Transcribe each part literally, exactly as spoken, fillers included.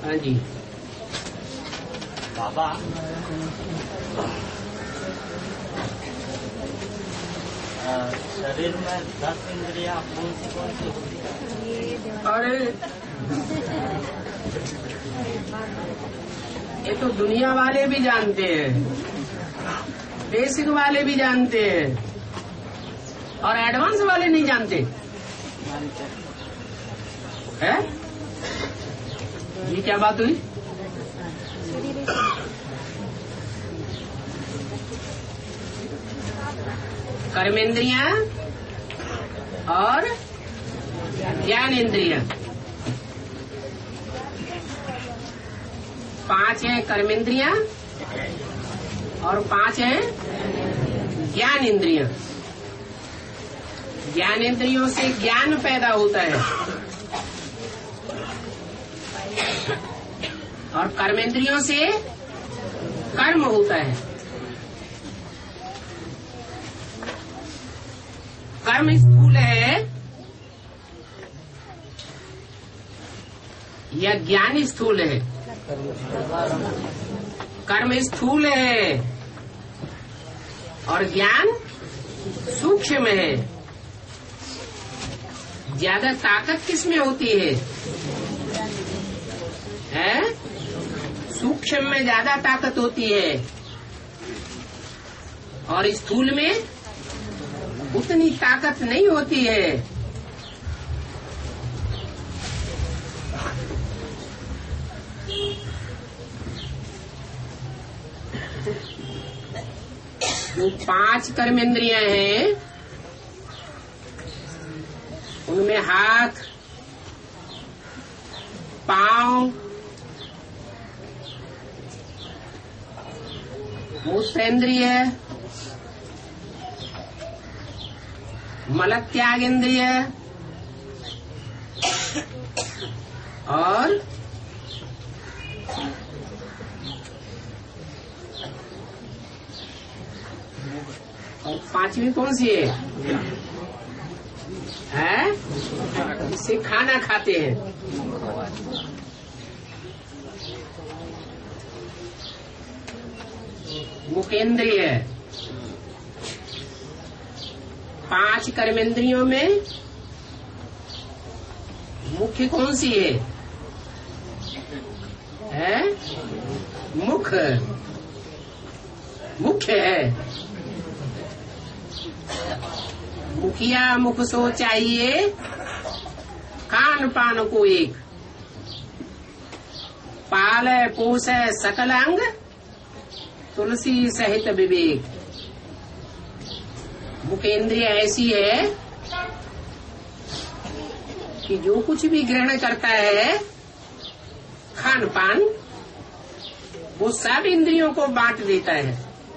हाँ जी बाबा, शरीर में दस इंद्रियां कौन सी कौन सी होती है? अरे ये तो दुनिया वाले भी जानते हैं, बेसिक वाले भी जानते हैं, और एडवांस वाले नहीं जानते है। ये क्या बात हुई? कर्मेंद्रियां और ज्ञान इंद्रियां, पांच है कर्मेंद्रियां और पांच है ज्ञान इंद्रियां। ज्ञान इंद्रियों से ज्ञान पैदा होता है और कर्मेंद्रियों से कर्म होता है। कर्म स्थूल है या ज्ञान स्थूल है? कर्म स्थूल है और ज्ञान सूक्ष्म है। ज्यादा ताकत किसमें होती है? है सूक्ष्म में ज्यादा ताकत होती है और स्थूल में उतनी ताकत नहीं होती है। जो पांच कर्मेंद्रियां हैं उनमें हाथ, पांव, मूत्रेंद्रिय, मल त्याग इंद्रिय और और पांचवी कौन सी है? है इससे खाना खाते हैं। मुखेंद्रिय। पांच कर्मेंद्रियों में मुख्य कौन सी है? है मुख, मुख्य है। मुखिया मुख सो चाहिए, खान पान को एक, पाल पोष सकल अंग, तुलसी सहित विवेक। मुखेंद्रिय ऐसी है कि जो कुछ भी ग्रहण करता है खान पान, वो सब इंद्रियों को बांट देता है।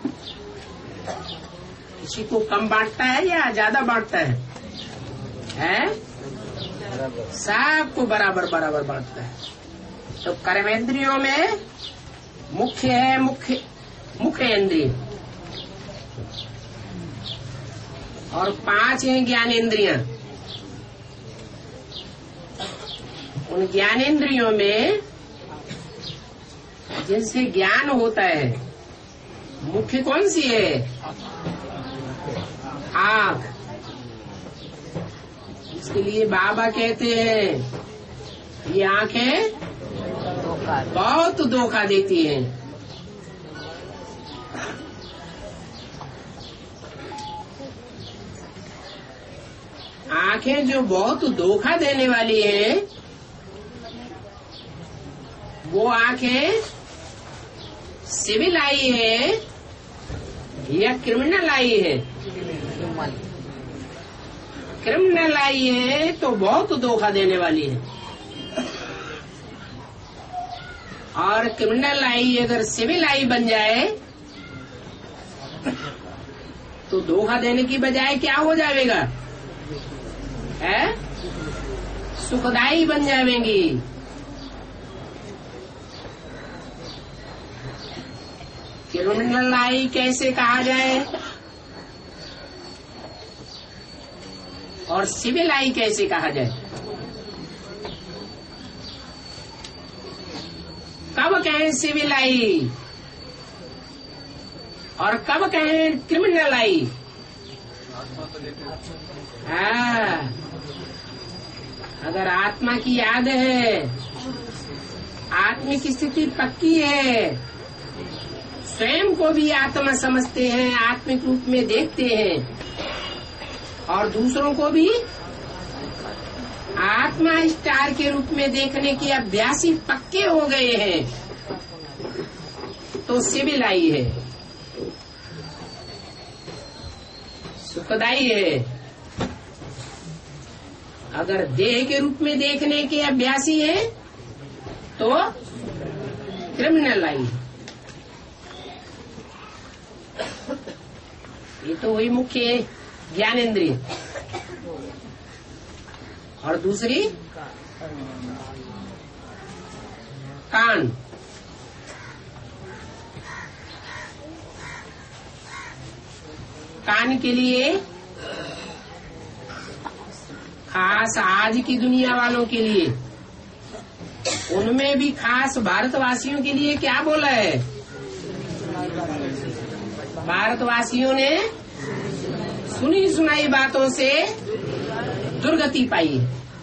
किसी को कम बांटता है या ज्यादा बांटता है? है सबको बराबर बराबर बांटता है। तो कर्मेंद्रियों में मुख्य है मुख्य मुख्य इंद्रिय और पांच हैं ज्ञानेंद्रियां। उन ज्ञानेंद्रियों में जिनसे ज्ञान होता है मुख्य कौन सी है? आँख। इसके लिए बाबा कहते हैं ये आँखें बहुत धोखा देती हैं। आँखें जो बहुत धोखा देने वाली हैं वो आँखें सिविल आई है या क्रिमिनल आई है? क्रिमिनल आई है तो बहुत धोखा देने वाली है, और क्रिमिनल आई अगर सिविल आई बन जाए तो धोखा देने की बजाय क्या हो जाएगा? है सुखदायी बन जाएंगी। क्रिमिनल आई कैसे कहा जाए और सिविल आई कैसे कहा जाए? कब कहें सिविल आई और कब कहें क्रिमिनल आई। हाँ, अगर आत्मा की याद है, आत्मिक स्थिति पक्की है, स्वयं को भी आत्मा समझते हैं, आत्मिक रूप में देखते हैं और दूसरों को भी आत्मा स्टार के रूप में देखने के अभ्यासी पक्के हो गए हैं, तो सिविल आई है, सुखदाई है। अगर देह के रूप में देखने के अभ्यासी है तो क्रिमिनल आई। ये तो वही मुख्य ज्ञानेंद्रिय। और दूसरी कान। कान के लिए खास आज की दुनिया वालों के लिए, उनमें भी खास भारतवासियों के लिए क्या बोला है? भारतवासियों ने सुनी सुनाई बातों से दुर्गति पाई।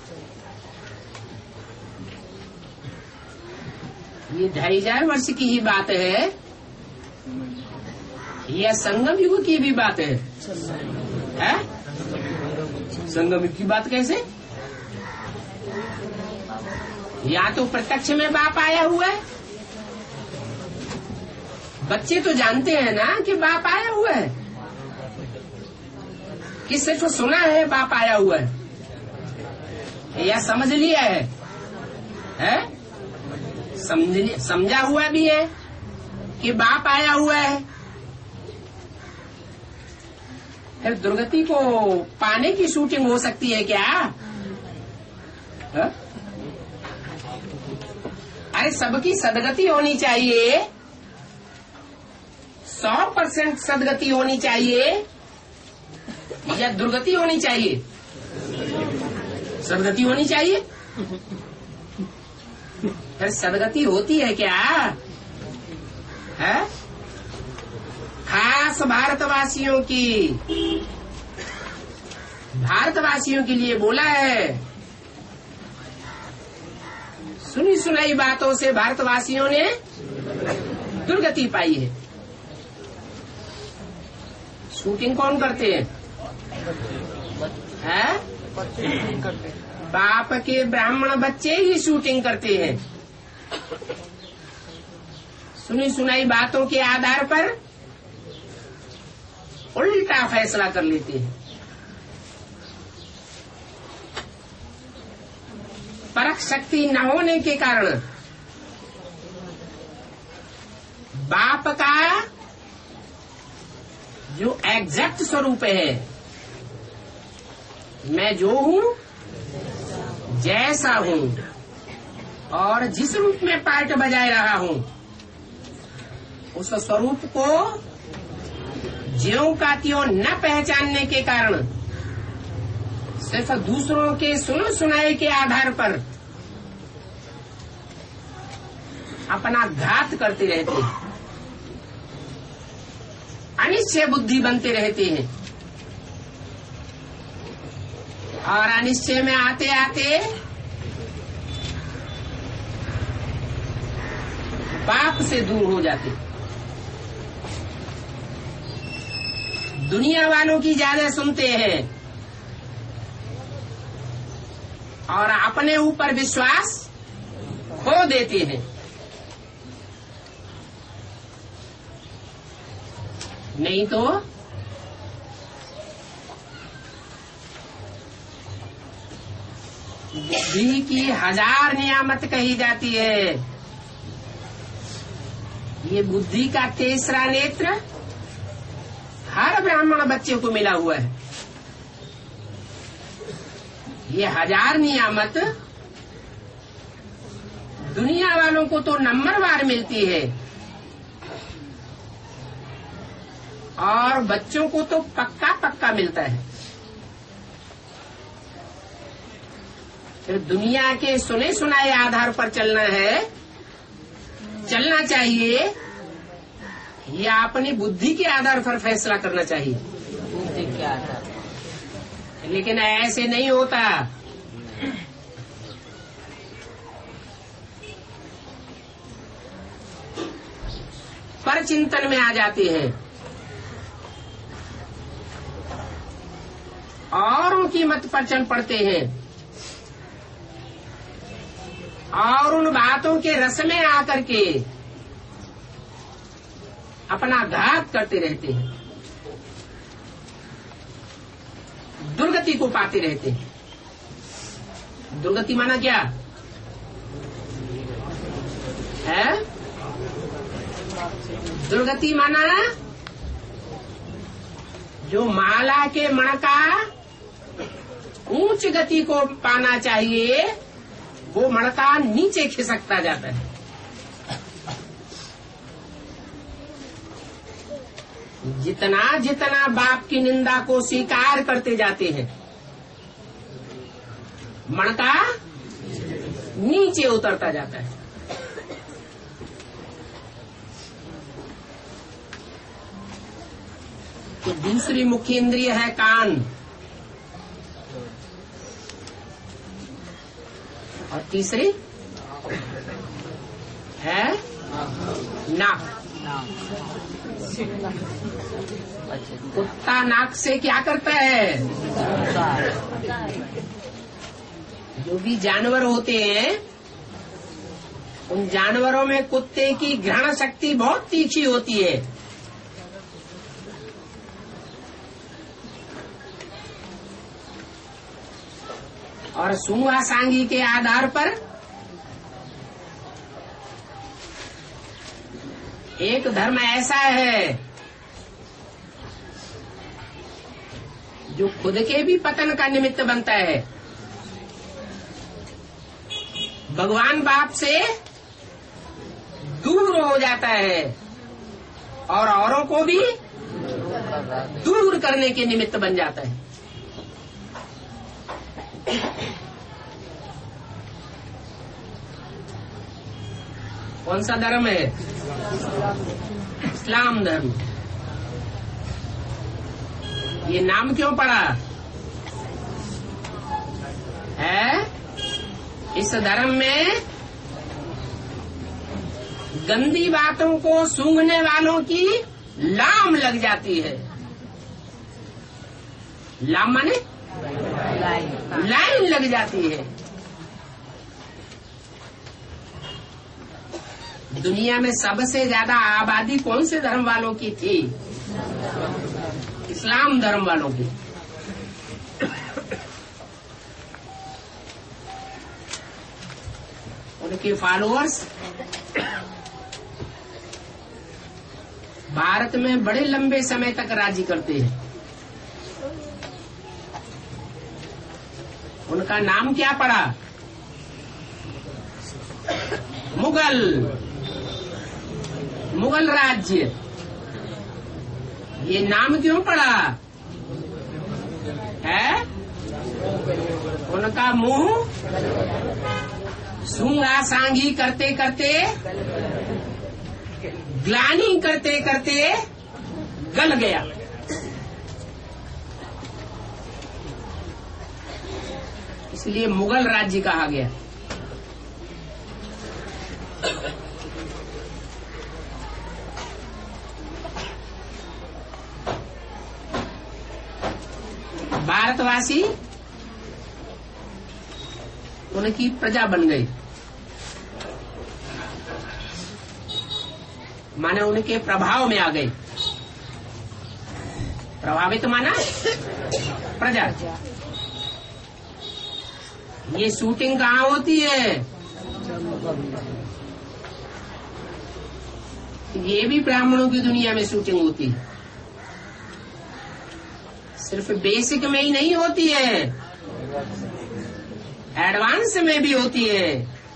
ये ढाई हजार वर्ष की ही बात है, यह संगम युग की भी बात है, है? संगम युग की बात कैसे? या तो प्रत्यक्ष में बाप आया हुआ है, बच्चे तो जानते हैं ना कि बाप आया हुआ है, किससे तो सुना है बाप आया हुआ है, या समझ लिया है, है? समझ समझा हुआ भी है कि बाप आया हुआ है। फिर दुर्गति को पाने की शूटिंग हो सकती है क्या? है? अरे सबकी सदगति होनी चाहिए, सौ परसेंट सदगति होनी चाहिए या दुर्गति होनी चाहिए? सदगति होनी चाहिए। फिर सदगति होती है क्या? है? खास भारतवासियों की, भारतवासियों के लिए बोला है। सुनी सुनाई बातों से भारतवासियों ने दुर्गति पाई है। शूटिंग कौन करते हैं? है? बाप के ब्राह्मण बच्चे ही शूटिंग करते हैं। सुनी सुनाई बातों के आधार पर उल्टा फैसला कर लेते हैं। परख शक्ति न होने के कारण बाप का जो एग्जैक्ट स्वरूप है, मैं जो हूँ, जैसा हूँ और जिस रूप में पार्ट बजाए रहा हूँ, उस स्वरूप को ज्यों का त्यों न पहचानने के कारण सिर्फ दूसरों के सुन सुनाए के आधार पर अपना घात करते रहते हैं, अनिश्चय बुद्धि बनते रहते हैं और अनिश्चय में आते आते बाप से दूर हो जाते। दुनिया वालों की ज्यादा सुनते हैं और अपने ऊपर विश्वास खो देते हैं। नहीं तो बुद्धि की हजार नियामत कही जाती है। ये बुद्धि का तीसरा नेत्र हर ब्राह्मण बच्चे को मिला हुआ है। ये हजार नियामत दुनिया वालों को तो नंबरवार मिलती है और बच्चों को तो पक्का पक्का मिलता है। फिर दुनिया के सुने सुनाए आधार पर चलना है चलना चाहिए या अपनी बुद्धि के आधार पर फैसला करना चाहिए? बुद्धि के आधार। लेकिन ऐसे नहीं होता। पर चिंतन में आ जाते हैं और उनकी मत पर चल पड़ते हैं और उन बातों के रस में आकर के अपना घात करते रहते हैं, दुर्गति को पाते रहते हैं। दुर्गति माना क्या है? दुर्गति माना जो माला के मण का ऊंच गति को पाना चाहिए, वो मणका नीचे खिसकता जाता है। जितना जितना बाप की निंदा को स्वीकार करते जाते हैं, मणका नीचे उतरता जाता है। तो दूसरी मुख्य इंद्रिय है कान, और तीसरी है नाक। कुत्ता नाक से क्या करता है? जो भी जानवर होते हैं, उन जानवरों में कुत्ते की घ्राण शक्ति बहुत तीखी होती है। और सुंगा सांगी के आधार पर एक धर्म ऐसा है जो खुद के भी पतन का निमित्त बनता है। भगवान बाप से दूर हो जाता है और औरों को भी दूर करने के निमित्त बन जाता है। कौन सा धर्म है? इस्लाम धर्म। ये नाम क्यों पड़ा है? इस धर्म में गंदी बातों को सूंघने वालों की लाम लग जाती है। लाम माने लाइन लग जाती है। दुनिया में सबसे ज्यादा आबादी कौन से धर्म वालों की थी? इस्लाम धर्म वालों की। उनके फॉलोअर्स भारत में बड़े लंबे समय तक राज्य करते हैं। उनका नाम क्या पड़ा? मुगल। मुगल राज्य। ये नाम क्यों पड़ा है? उनका मुंह सूंगा सांगी करते करते, ग्लानि करते करते गल गया। इसलिए मुगल राज्य कहा गया। भारतवासी उनकी प्रजा बन गई, माने उनके प्रभाव में आ गई। प्रभावित माना प्रजा। ये शूटिंग कहाँ होती है? ये भी ब्राह्मणों की दुनिया में शूटिंग होती है। सिर्फ बेसिक में ही नहीं होती है, एडवांस में भी होती है।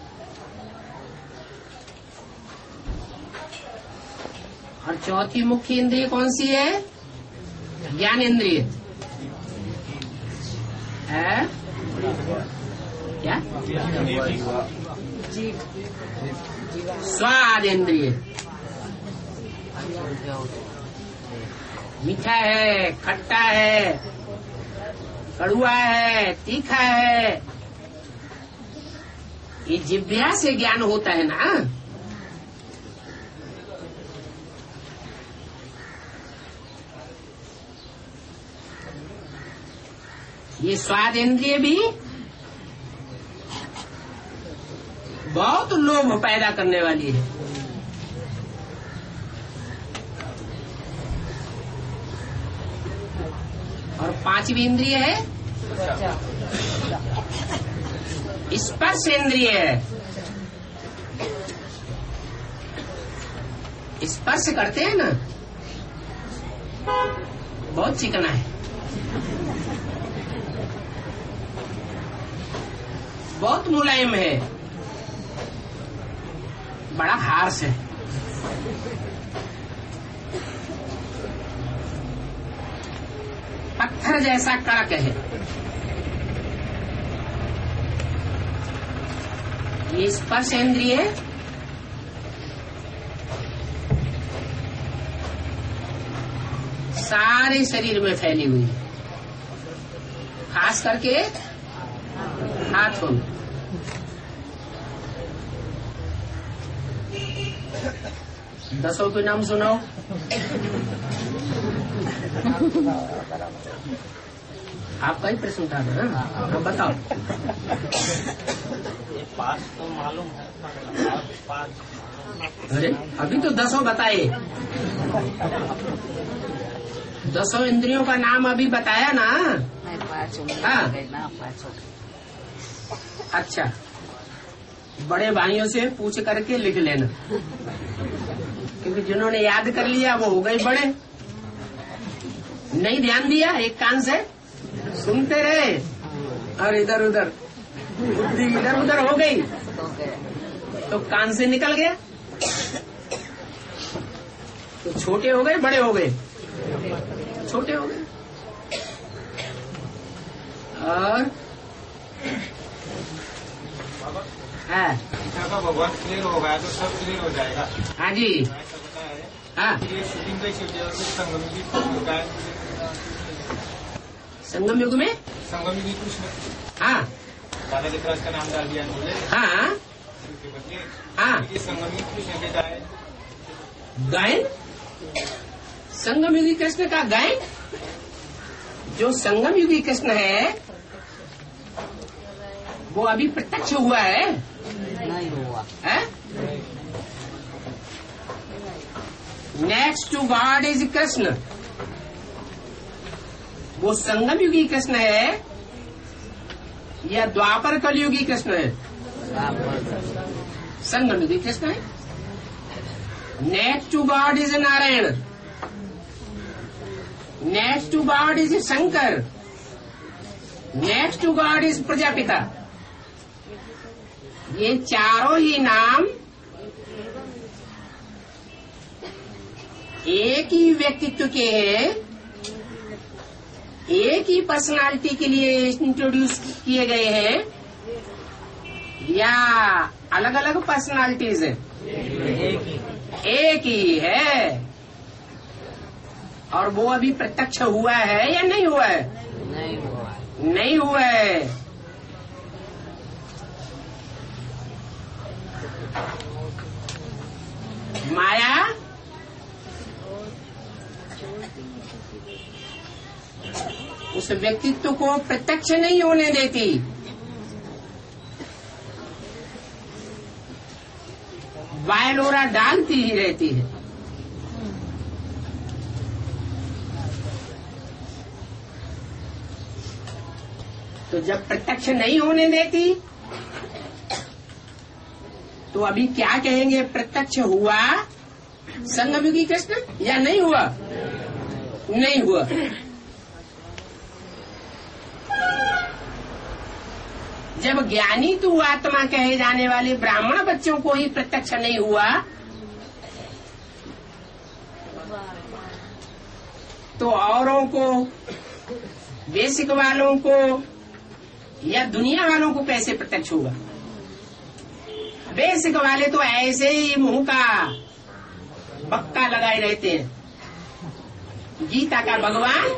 और चौथी मुख्य इंद्रिय कौन सी है? ज्ञान इंद्रिय है। क्या? स्वाद इंद्रिय। मीठा है, खट्टा है, कड़वा है, तीखा है, ये जिह्वा से ज्ञान होता है ना। ये स्वाद इंद्रिय भी बहुत लोभ पैदा करने वाली है। और पांचवी इंद्रिय है स्पर्श इंद्रिय है। स्पर्श करते हैं ना, बहुत चिकना है, बहुत मुलायम है, बड़ा हार्श है। पत्थर जैसा कड़क है। ये स्पर्श इंद्रिय है। सारे शरीर में फैली हुई, खास करके हाथों में। दसों के नाम सुनाओ। आपका ही प्रश्न उठा दो ना, आप बताओ। पांच तो मालूम है, पांच। अरे अभी तो दसों बताए, दसों इंद्रियों का नाम अभी बताया ना। हाँ अच्छा, बड़े भाइयों से पूछ करके लिख लेना, क्योंकि जिन्होंने याद कर लिया वो हो गए बड़े। नहीं ध्यान दिया, एक कान से सुनते रहे और इधर उधर बुद्धि इधर उधर हो गई तो कान से निकल गया, तो छोटे हो गए बड़े हो गए, छोटे हो गए। और हाँ भगवान क्लियर हो गया तो सब क्लियर हो जाएगा। हाँ जी हाँ। ये शूटिंग का संगम जी होता है, संगम युग में संगम जी कृष्ण हाँ दादा के तरह का नाम डाल दिया मुझे हाँ के बदले। हाँ। ये संगम जी कृष्ण के है गायन, संगम युगी कृष्ण का गायन। जो संगम युगी कृष्ण है वो अभी प्रत्यक्ष हुआ है, नहीं हुआ है? Next to God is Krishna. वो संगम युगी कृष्ण है या द्वापर कलयुगी कृष्ण है? संगम युगी कृष्ण है। Next to God is Narayan, next to God is Shankar, next to God is Prajapita. ये चारों ही नाम एक ही व्यक्तित्व के हैं, एक ही पर्सनालिटी के लिए इंट्रोड्यूस किए गए हैं या अलग अलग पर्सनालिटीज है? एक ही है। और वो अभी प्रत्यक्ष हुआ है या नहीं हुआ है? नहीं हुआ नहीं हुआ है। माया उस व्यक्तित्व को प्रत्यक्ष नहीं होने देती, वायलोरा डालती ही रहती है। तो जब प्रत्यक्ष नहीं होने देती तो अभी क्या कहेंगे? प्रत्यक्ष हुआ संगमयुगी कृष्ण या नहीं हुआ? नहीं हुआ। जब ज्ञानी तू आत्मा कहे जाने वाले ब्राह्मण बच्चों को ही प्रत्यक्ष नहीं हुआ तो औरों को, बेसिक वालों को या दुनिया वालों को कैसे प्रत्यक्ष होगा? बेसिक वाले तो ऐसे ही मुंह का पक्का लगाए रहते हैं। गीता का भगवान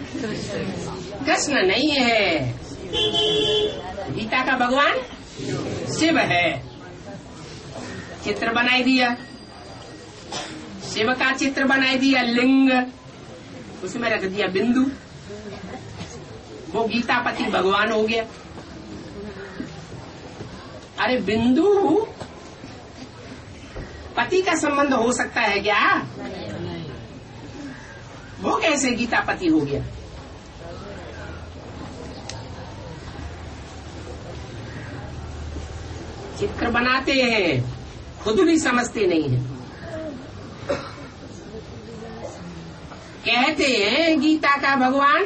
कृष्ण नहीं है, गीता का भगवान शिव है। चित्र बनाई दिया, शिव का चित्र बनाई दिया, लिंग, उसमें रख दिया बिंदु, वो गीतापति भगवान हो गया। अरे बिंदु पति का संबंध हो सकता है क्या? वो कैसे गीतापति हो गया? चित्र बनाते हैं, खुद भी समझते नहीं है। कहते हैं गीता का भगवान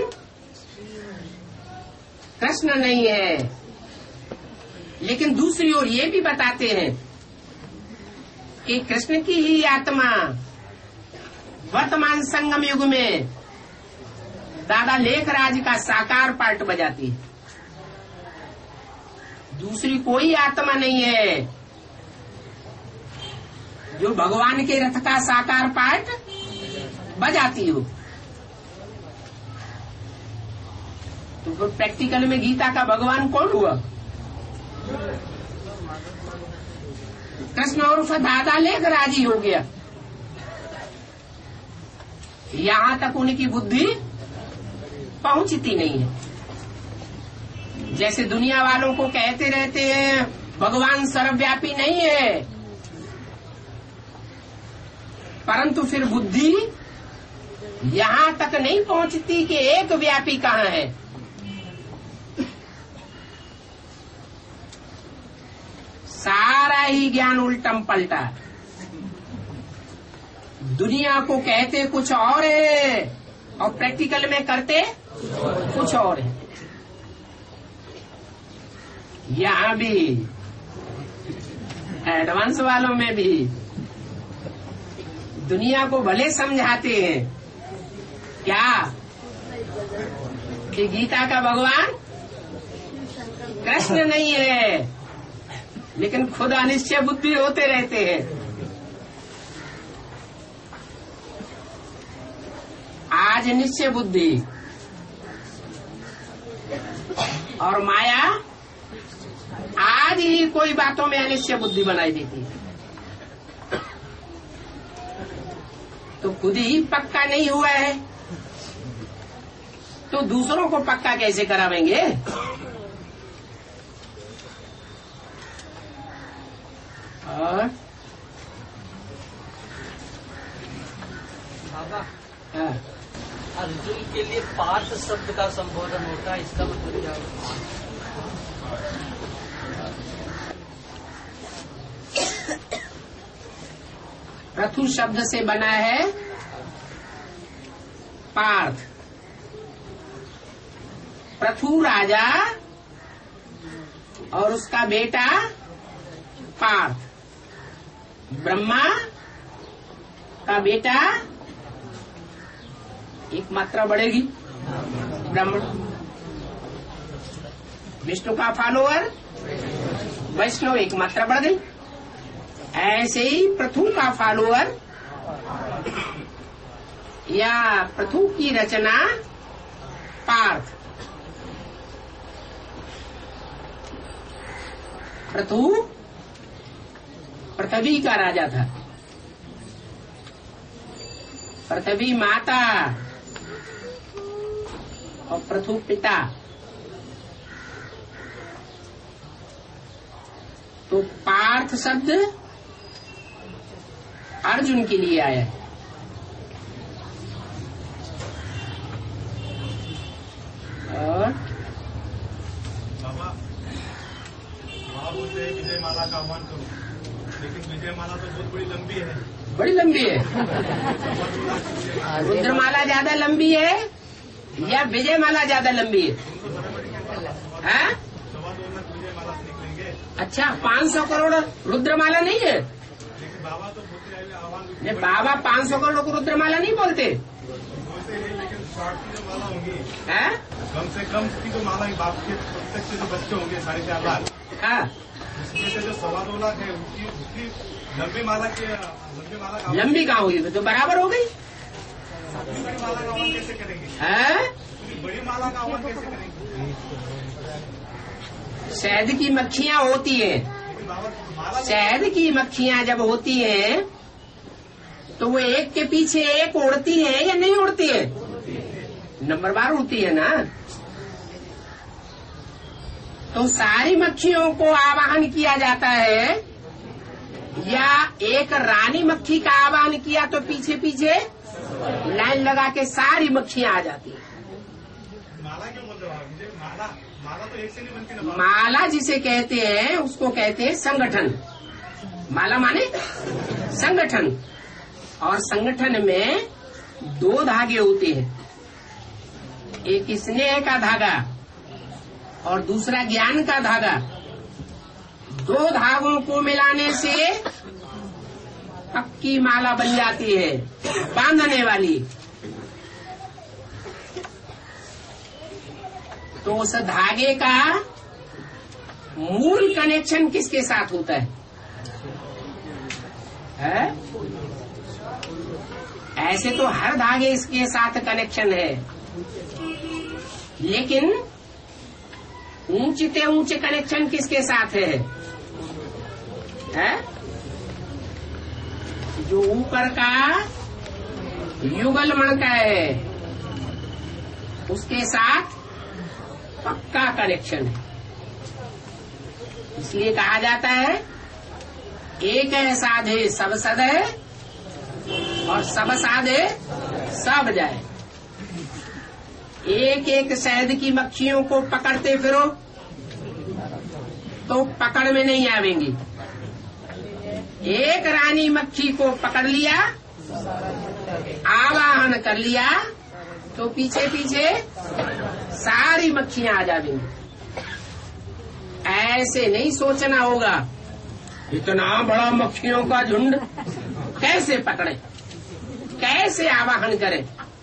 कृष्ण नहीं है, लेकिन दूसरी ओर ये भी बताते हैं कि कृष्ण की ही आत्मा वर्तमान संगम युग में दादा लेखराज का साकार पार्ट बजाती है। दूसरी कोई आत्मा नहीं है जो भगवान के रथ का साकार पार्ट बजाती हो। तो फिर प्रैक्टिकल में गीता का भगवान कौन हुआ? कृष्ण और उसका दादा लेखराज ही हो गया। यहां तक उनकी बुद्धि पहुंचती नहीं है। जैसे दुनिया वालों को कहते रहते हैं भगवान सर्वव्यापी नहीं है, परंतु फिर बुद्धि यहां तक नहीं पहुंचती कि एक व्यापी कहाँ है। सारा ही ज्ञान उल्टम पलटा, दुनिया को कहते कुछ और है और प्रैक्टिकल में करते कुछ और है। यहाँ भी एडवांस वालों में भी दुनिया को भले समझाते हैं क्या कि गीता का भगवान कृष्ण नहीं है, लेकिन खुद अनिश्चय बुद्धि होते रहते हैं। आज निश्चय बुद्धि और माया आज ही कोई बातों में अनिश्चय बुद्धि बनाई देती है। तो खुद ही पक्का नहीं हुआ है तो दूसरों को पक्का कैसे करावेंगे? और बाबा, हाँ, अर्जुन के लिए पार्थ शब्द का संबोधन होता है, इसका मतलब क्या है? पृथु शब्द से बना है पार्थ। पृथु राजा और उसका बेटा पार्थ, ब्रह्मा का बेटा, एक मात्रा बढ़ेगी ब्राह्मण, विष्णु का फॉलोअर वैष्णव, एक मात्रा बढ़ गई। ऐसे ही पृथु का फॉलोअर या पृथु की रचना पार्थ। पृथु पृथ्वी का राजा था, पृथ्वी माता और पृथु पिता। तो पार्थ शब्द अर्जुन के लिए आया है। और बाबा वहाँ बोलते हैं विजय माला का आह्वान करो, लेकिन विजय माला तो बहुत बड़ी लंबी है। बड़ी लंबी है। रुद्रमाला ज्यादा लंबी है या विजय माला ज्यादा लंबी है? हाँ? सवा दो लाख विजय माला से निकलेंगे। अच्छा, पाँच सौ करोड़ रुद्रमाला नहीं है? लेकिन बाबा तो बोलते हैं आह्वान नहीं, बाबा पाँच सौ करोड़ को रुद्रमाला नहीं बोलते। बोलते हैं, लेकिन शॉर्ट की जो माला होंगी हाँ? कम से कम की तो माला बाप के प्रत्यक्ष जो बच्चे होंगे साढ़े चार लाख, हाँ, इसमें से जो सवा दो लाख है उसकी उसकी लंबी माला की लंबी माला का लंबी कहाँ हुई, तो बराबर हो गई। बड़ी माला का हवन कैसे करेंगे? है बड़ी माला का हवन कैसे करेंगे? शहद की मक्खियाँ होती हैं, लेकिन बाबा माला शहद की मक्खियाँ जब होती हैं तो वो एक के पीछे एक उड़ती है या नहीं उड़ती है? नंबर बार उड़ती है ना। तो सारी मक्खियों को आवाहन किया जाता है या एक रानी मक्खी का आवाहन किया तो पीछे पीछे लाइन लगा के सारी मक्खियां आ जाती है। माला क्यों बोल रहे हो आप? मुझे माला माला तो एक से नहीं बनती ना बाबा। माला जिसे कहते हैं उसको कहते हैं संगठन। माला माने संगठन, और संगठन में दो धागे होते हैं, एक स्नेह का धागा और दूसरा ज्ञान का धागा। दो धागों को मिलाने से पक्की माला बन जाती है, बांधने वाली। तो उस धागे का मूल कनेक्शन किसके साथ होता है? है? ऐसे तो हर धागे इसके साथ कनेक्शन है, लेकिन ऊंचे ऊंचे कनेक्शन किसके साथ है? है? जो ऊपर का युगल का है उसके साथ पक्का कनेक्शन है। इसलिए कहा जाता है एक है साधे सब सद है और सब साधे सब जाए। एक एक शहद की मक्खियों को पकड़ते फिरो तो पकड़ में नहीं आवेंगी। एक रानी मक्खी को पकड़ लिया, आवाहन कर लिया तो पीछे पीछे सारी मक्खियां आ जाएंगी। ऐसे नहीं सोचना होगा इतना बड़ा मक्खियों का झुंड कैसे पकड़े, कैसे आवाहन करें।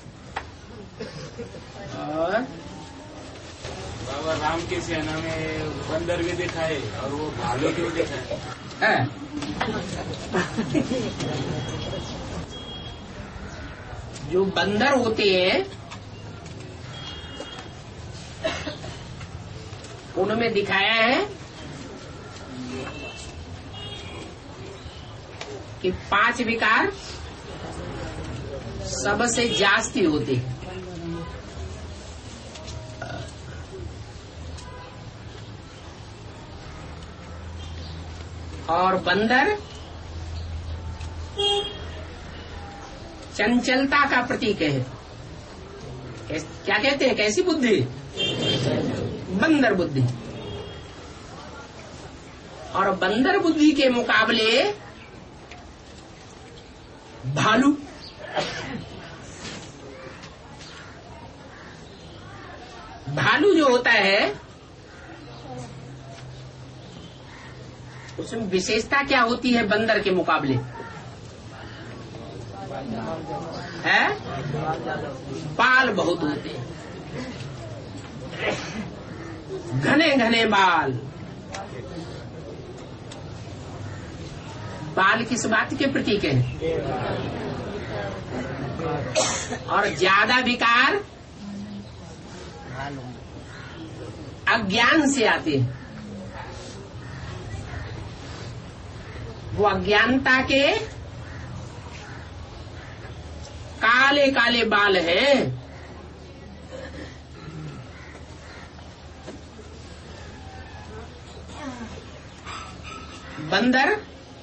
और बाबा राम की सेना में बंदर भी दिखाए और वो भालू भी दिखाए है। जो बंदर होते हैं उनमें दिखाया है कि पांच विकार सबसे जास्ती होते हैं। और बंदर चंचलता का प्रतीक है। क्या कहते हैं, कैसी बुद्धि? बंदर बुद्धि। और बंदर बुद्धि के मुकाबले भालू, भालू जो होता है उसमें विशेषता क्या होती है बंदर के मुकाबले? है बाल बहुत होते हैं, घने घने बाल। बाल किस बात के प्रतीक है? और ज्यादा विकार अज्ञान से आते हैं। वो अज्ञानता के काले काले बाल हैं। बंदर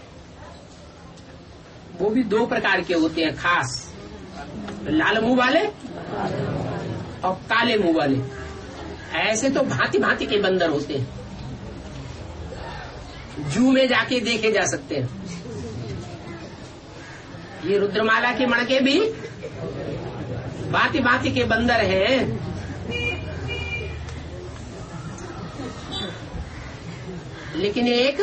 वो भी दो प्रकार के होते हैं खास, लाल मुंह वाले और काले मुंह वाले। ऐसे तो भांति भांति के बंदर होते हैं, जू में जाके देखे जा सकते हैं। ये रुद्रमाला के मणके भी भांति भांति के बंदर हैं। लेकिन एक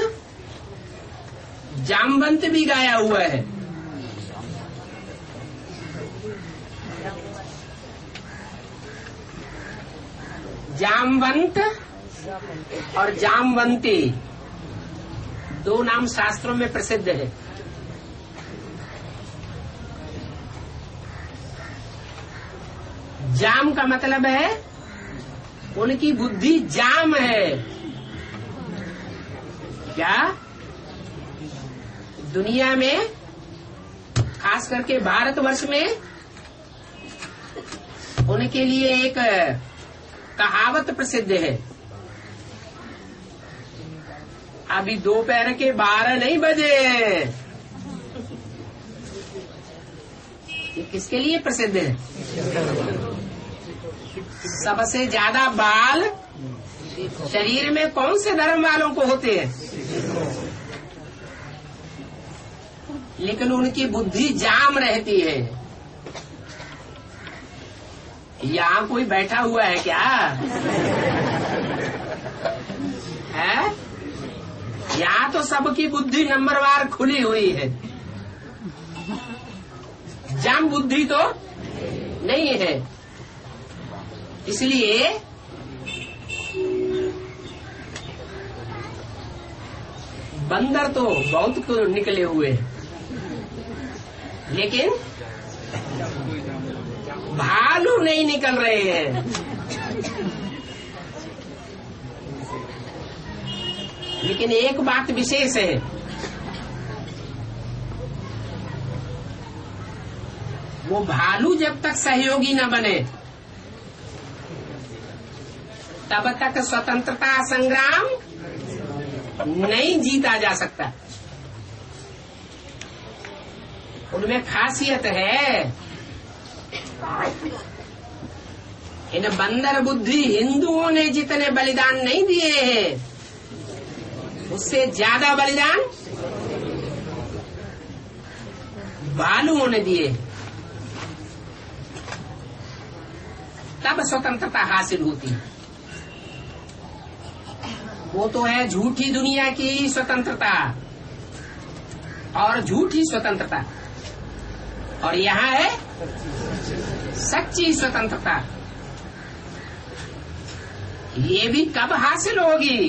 जामवंत भी गाया हुआ है। जामवंत और जामवंती दो नाम शास्त्रों में प्रसिद्ध है। जाम का मतलब है उनकी बुद्धि जाम है। क्या दुनिया में खास करके भारतवर्ष में उनके लिए एक कहावत प्रसिद्ध है, अभी दोपहर के बारह नहीं बजे। ये किसके लिए प्रसिद्ध है? सबसे ज्यादा बाल शरीर में कौन से धर्म वालों को होते हैं? लेकिन उनकी बुद्धि जाम रहती है। यहाँ कोई बैठा हुआ है क्या है? यहाँ तो सबकी बुद्धि नंबरवार खुली हुई है, जाम बुद्धि तो नहीं है। इसलिए बंदर तो बहुत तो निकले हुए हैं, लेकिन भालू नहीं निकल रहे हैं। लेकिन एक बात विशेष है, वो भालू जब तक सहयोगी न बने तब तक स्वतंत्रता संग्राम नहीं जीता जा सकता। उनमें खासियत है। इन बंदर बुद्धि हिंदुओं ने जितने बलिदान नहीं दिए हैं उससे ज्यादा बलिदान भालुओं ने दिए, तब स्वतंत्रता हासिल होती है। वो तो है झूठी दुनिया की स्वतंत्रता और झूठी स्वतंत्रता, और यहाँ है सच्ची स्वतंत्रता। ये भी कब हासिल होगी?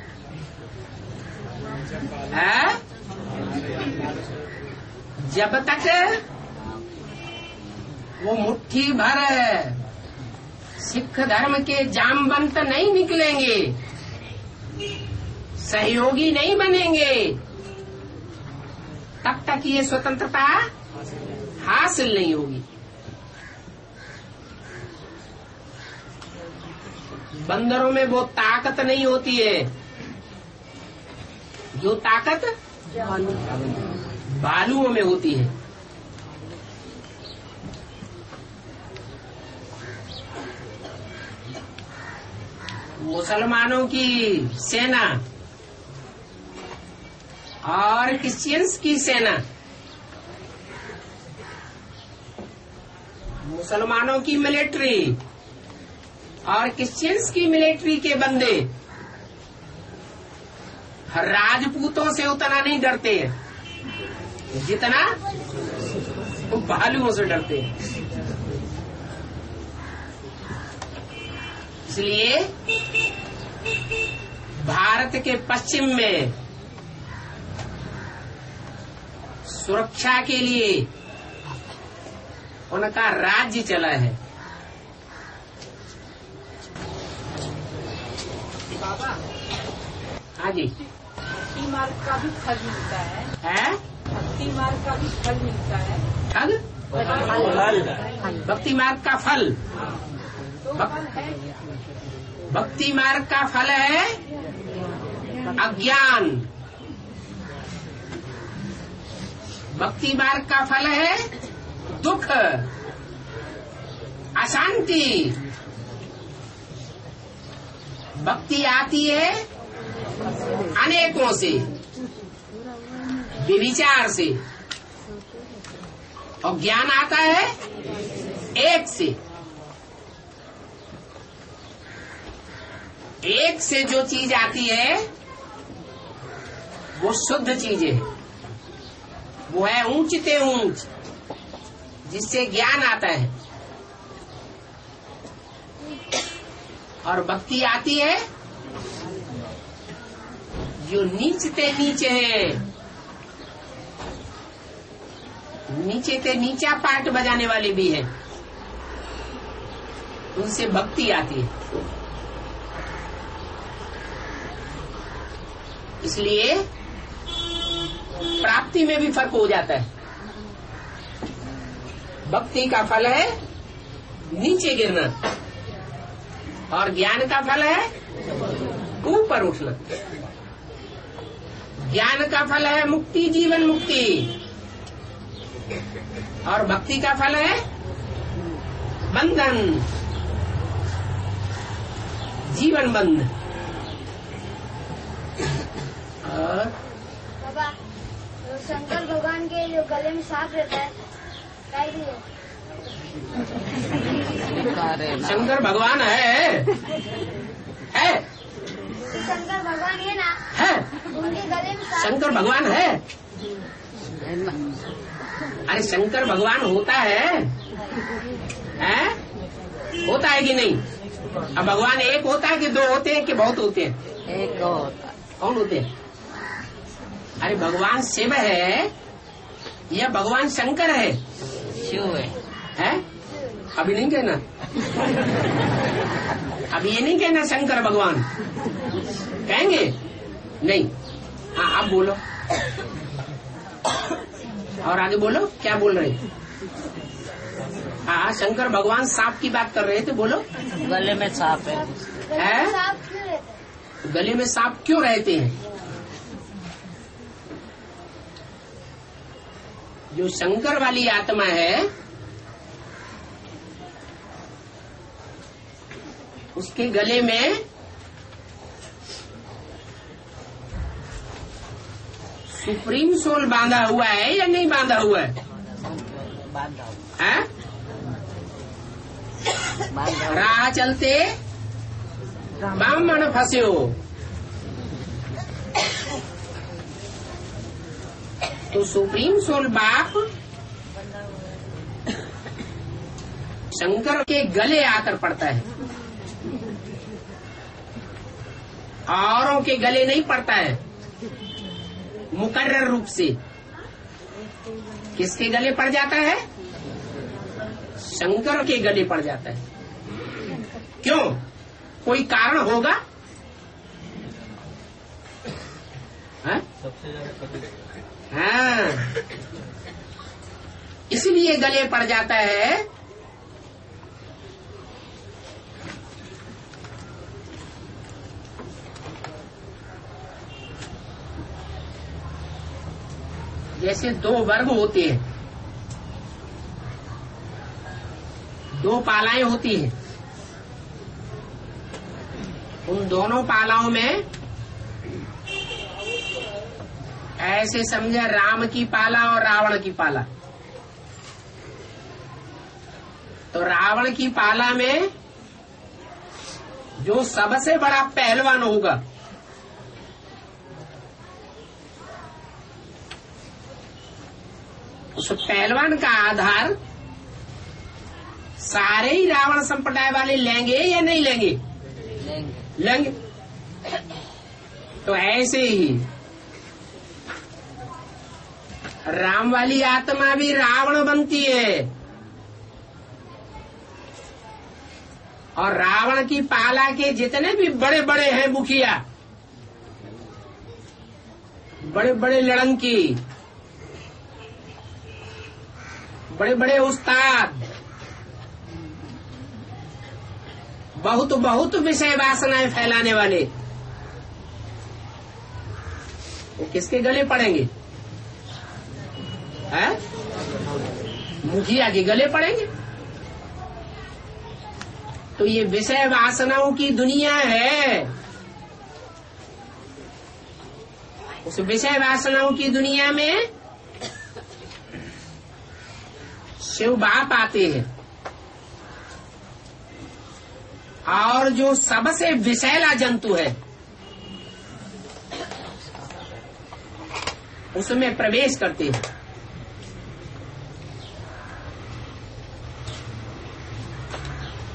है? जब तक वो मुट्ठी भर सिख धर्म के जामवंत नहीं निकलेंगे, सहयोगी नहीं बनेंगे, तब तक ये स्वतंत्रता हासिल नहीं होगी। बंदरों में वो ताकत नहीं होती है जो ताकत भालुओं में होती है। मुसलमानों की सेना और क्रिश्चियंस की सेना, मुसलमानों की मिलिट्री और क्रिश्चियंस की मिलिट्री के बंदे राजपूतों से उतना नहीं डरते हैं जितना वो भालुओं से डरते हैं। इसलिए भारत के पश्चिम में सुरक्षा के लिए उनका राज्य चला है। बाबा, हाँ जी, भक्ति मार्ग का भी फल मिलता है, है? भक्ति मार्ग का भी फल मिलता है। फल? भक्ति मार्ग का फल, तो फल है। भक्ति मार्ग का फल है अज्ञान, भक्ति मार्ग का फल है दुख, अशांति। भक्ति आती है अनेकों से, विचार से, और ज्ञान आता है एक से। एक से जो चीज आती है वो शुद्ध चीज है, वो है ऊंचते ऊंच, जिससे ज्ञान आता है। और भक्ति आती है जो नीचते नीचे है, नीचे ते नीचा पार्ट बजाने वाले भी है, उनसे भक्ति आती है। इसलिए प्राप्ति में भी फर्क हो जाता है। भक्ति का फल है नीचे गिरना और ज्ञान का फल है ऊपर उठना। ज्ञान का फल है मुक्ति, जीवन मुक्ति, और भक्ति का फल है बंधन, जीवन बंध। और बाबा, तो शंकर भगवान के जो गले में सांप रहता है, क्या है? शंकर भगवान है है तो शंकर भगवान है ना, है उनके गले में सांप। शंकर भगवान है। अरे शंकर भगवान होता है, है? होता है कि नहीं? अब भगवान एक होता है कि दो होते हैं कि बहुत होते हैं? एक होता। कौन होते हैं? अरे भगवान शिव है या भगवान शंकर है? शिव है। है? अभी नहीं कहना, अभी ये नहीं कहना शंकर भगवान कहेंगे नहीं। हाँ आप बोलो, और आगे बोलो, क्या बोल रहे? हाँ शंकर भगवान सांप की बात कर रहे थे, बोलो। गले में सांप है। है? सांप क्यों रहता है? गले में सांप क्यों रहते हैं? जो शंकर वाली आत्मा है उसके गले में सुप्रीम सोल बांधा हुआ है या नहीं बांधा हुआ है? बांधा हुआ। है? बांधा हुआ। राह चलते ब्राह्मण फंसे हो, तो सुप्रीम सोल बाप शंकर के गले आकर पड़ता है, औरों के गले नहीं पड़ता है मुकर्रर रूप से। किसके गले पड़ जाता है? शंकर के गले पड़ जाता है। क्यों? कोई कारण होगा? हाँ? हाँ, इसलिए गले पड़ जाता है जैसे दो वर्ग होते हैं, दो पालाएं होती हैं, उन दोनों पालाओं में ऐसे समझे राम की पाला और रावण की पाला। तो रावण की पाला में जो सबसे बड़ा पहलवान होगा उस पहलवान का आधार सारे ही रावण संप्रदाय वाले लेंगे या नहीं लेंगे? लेंगे। लेंगे। तो ऐसे ही राम वाली आत्मा भी रावण बनती है, और रावण की पाला के जितने भी बड़े बड़े हैं मुखिया, बड़े बड़े लड़ंकी, बड़े बड़े उस्ताद, बहुत बहुत विषय वासनाएं फैलाने वाले, वो किसके गले पड़ेंगे? है? मुखिया के गले पड़ेंगे। तो ये विषय वासनाओं की दुनिया है। उस विषय वासनाओं की दुनिया में शिव बाप आते हैं, और जो सबसे विषैला जंतु है उसमें प्रवेश करते हैं।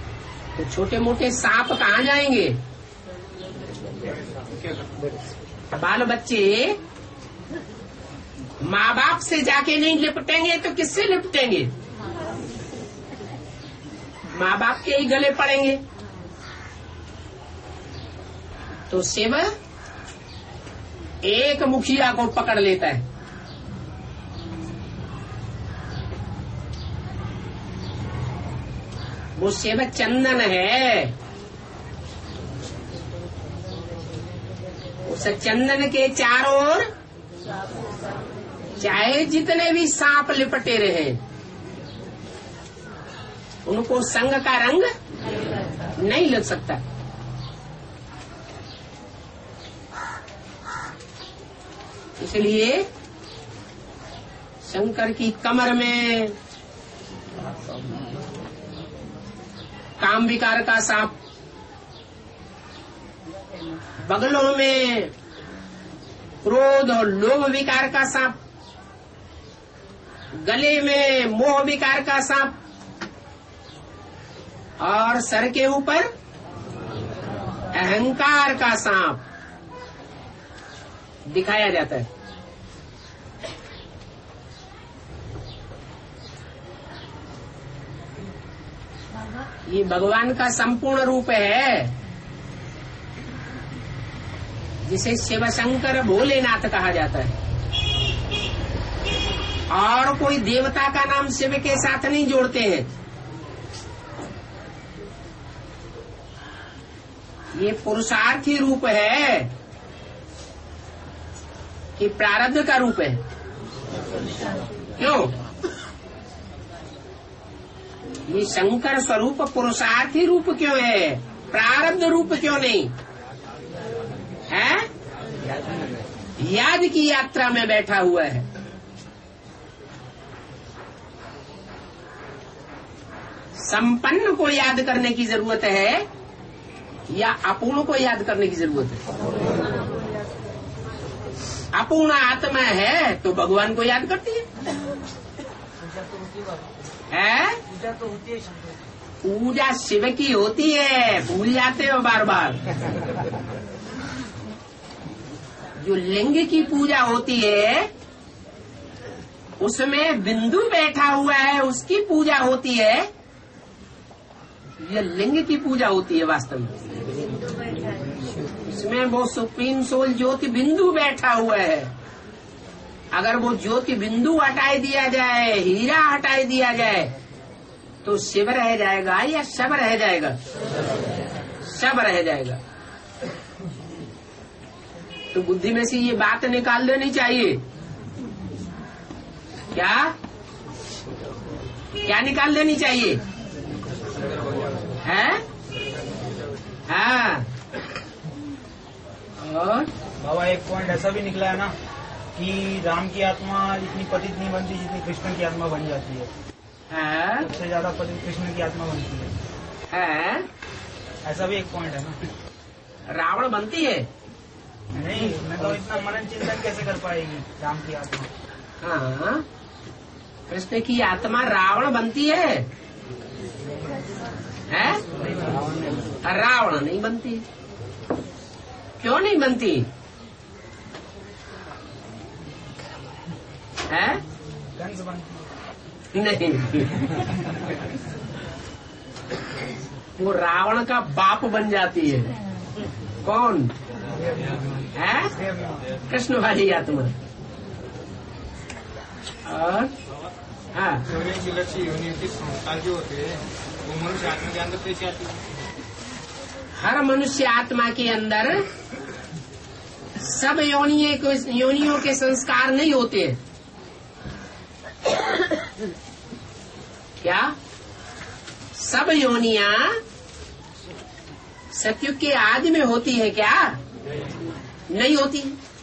तो छोटे मोटे सांप कहाँ जाएंगे? बाल बच्चे माँ बाप से जाके नहीं लिपटेंगे तो किससे लिपटेंगे? माँ बाप के ही गले पड़ेंगे। तो शिव एक मुखिया को पकड़ लेता है, वो शिव चंदन है। उस चंदन के चारों ओर चाहे जितने भी सांप लिपटे रहे, उनको संग का रंग नहीं लग सकता। इसलिए शंकर की कमर में काम विकार का सांप, बगलों में क्रोध और लोभ विकार का सांप, गले में मोह विकार का सांप और सर के ऊपर अहंकार का सांप दिखाया जाता है। ये भगवान का संपूर्ण रूप है, जिसे शिव शंकर भोलेनाथ कहा जाता है। और कोई देवता का नाम शिव के साथ नहीं जोड़ते हैं। ये पुरुषार्थी रूप है कि प्रारब्ध का रूप है? क्यों? ये शंकर स्वरूप पुरुषार्थी रूप क्यों है, प्रारब्ध रूप क्यों नहीं है? याद की यात्रा में बैठा हुआ है। संपन्न को याद करने की जरूरत है या अपूर्ण को याद करने की जरूरत है? अपूर्ण आत्मा है तो भगवान को याद करती है, है? पूजा तो होती है, पूजा शिव की होती है, भूल जाते हो बार बार। जो लिंग की पूजा होती है उसमें बिंदु बैठा हुआ है, उसकी पूजा होती है। ये लिंग की पूजा होती है वास्तव में। इसमें वो सुप्रीम सोल ज्योति बिंदु बैठा हुआ है। अगर वो ज्योति बिंदु हटाई दिया जाए, हीरा हटाई दिया जाए, तो शिव रह जाएगा या शव रह जाएगा? शव रह जाएगा। तो बुद्धि में से ये बात निकाल लेनी चाहिए। क्या क्या निकाल लेनी चाहिए? है? हाँ। और बाबा एक पॉइंट ऐसा भी निकला है ना कि राम की आत्मा इतनी पतित नहीं बनती जितनी कृष्ण की आत्मा बन जाती है। हाँ? सबसे ज्यादा पतित कृष्ण की आत्मा बनती है। है? ऐसा भी एक पॉइंट है ना। रावण बनती है? नहीं, मैं तो इतना मनन चिंतन कैसे कर पाएगी राम की आत्मा? हाँ, कृष्ण की आत्मा रावण बनती है, है? रावण नहीं बनती। क्यों नहीं बनती है? कंस बनती नहीं। वो रावण का बाप बन जाती है। कौन है? कृष्ण वाली आत्मा। और हाँ, संस्कार जो होते हैं वो मनुष्य आत्मा के अंदर कैसे आती है? हर मनुष्य आत्मा के अंदर सब योनियों योनियों के संस्कार नहीं होते। क्या सब योनियां सतयुग के आदि में होती है क्या? नहीं होती।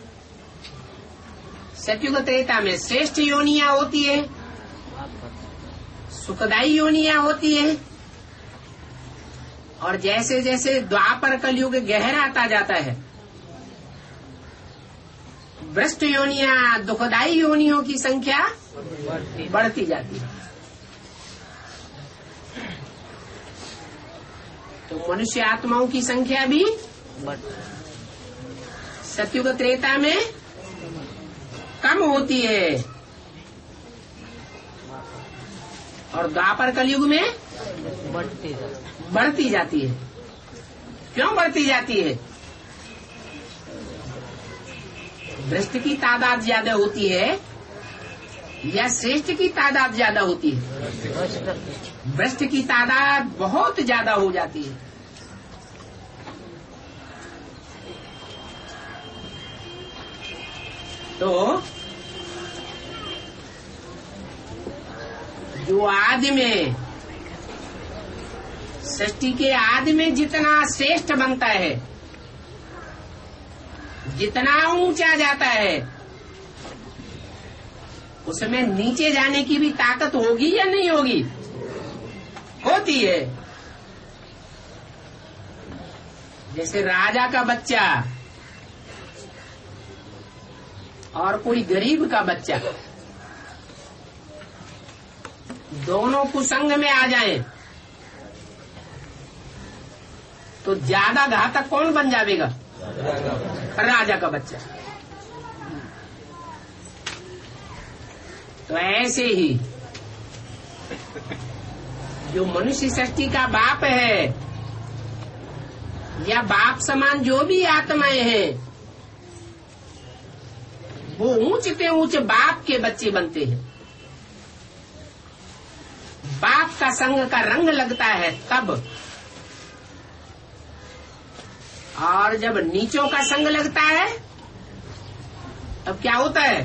सतयुग त्रेता में श्रेष्ठ योनियां होती है, सुखदायी योनियां होती है, और जैसे जैसे द्वापर कलयुग गहराता जाता है, भ्रष्ट योनियां, दुखदायी योनियों की संख्या बढ़ती जाती है। तो मनुष्य आत्माओं की संख्या भी सतयुग त्रेता में कम होती है और द्वापर कलयुग में बढ़ती जाती। बढ़ती जाती है। क्यों बढ़ती जाती है? भ्रष्ट की तादाद ज्यादा होती है या श्रेष्ठ की तादाद ज्यादा होती है? भ्रष्ट की तादाद बहुत ज्यादा हो जाती है। तो जो आदि में सृष्टि के आदि में जितना श्रेष्ठ बनता है, जितना ऊंचा जाता है, उसमें नीचे जाने की भी ताकत होगी या नहीं होगी? होती है। जैसे राजा का बच्चा और कोई गरीब का बच्चा दोनों कुसंग में आ जाएं तो ज्यादा घातक कौन बन जाएगा? राजा का बच्चा। तो ऐसे ही जो मनुष्य सृष्टि का बाप है या बाप समान जो भी आत्माएं हैं, वो ऊंचते ऊंचे बाप के बच्चे बनते हैं। बाप का संग का रंग लगता है तब, और जब नीचों का संग लगता है तब क्या होता है?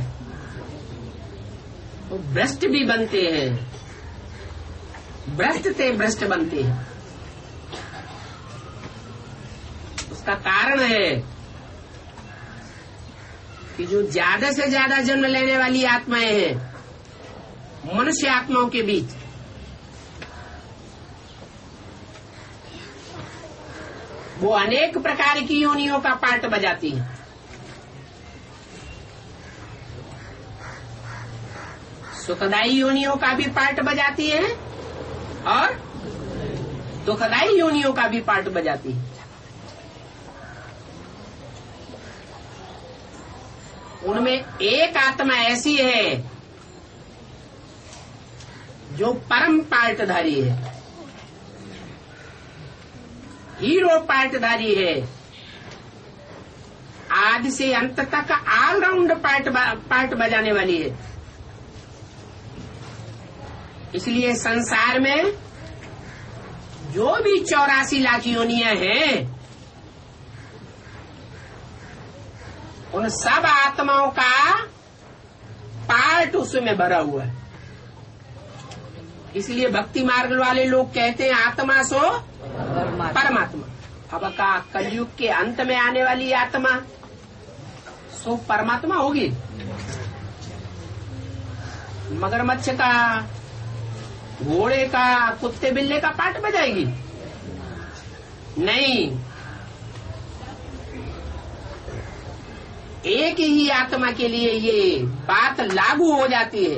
वो भ्रष्ट भी बनते हैं, भ्रष्ट से भ्रष्ट बनते हैं। उसका कारण है कि जो ज्यादा से ज्यादा जन्म लेने वाली आत्माएं हैं मनुष्य आत्माओं के बीच, वो अनेक प्रकार की योनियों का पार्ट बजाती है। सुखदायी योनियों का भी पार्ट बजाती है और दुखदायी योनियों का भी पार्ट बजाती है। उनमें एक आत्मा ऐसी है जो परम पार्टधारी है, हीरो पार्टधारी है, आदि से अंत तक ऑलराउंड पार्ट पार्ट बजाने वाली है। इसलिए संसार में जो भी चौरासी लाख योनियां हैं, उन सब आत्माओं का पार्ट उसमें भरा हुआ है। इसलिए भक्ति मार्ग वाले लोग कहते हैं आत्मा सो परमात्मा। अब का कलयुग के अंत में आने वाली आत्मा सो परमात्मा होगी। मगरमच्छ का, घोड़े का, कुत्ते बिल्ले का पार्ट बजाएगी? नहीं, एक ही आत्मा के लिए ये बात लागू हो जाती है,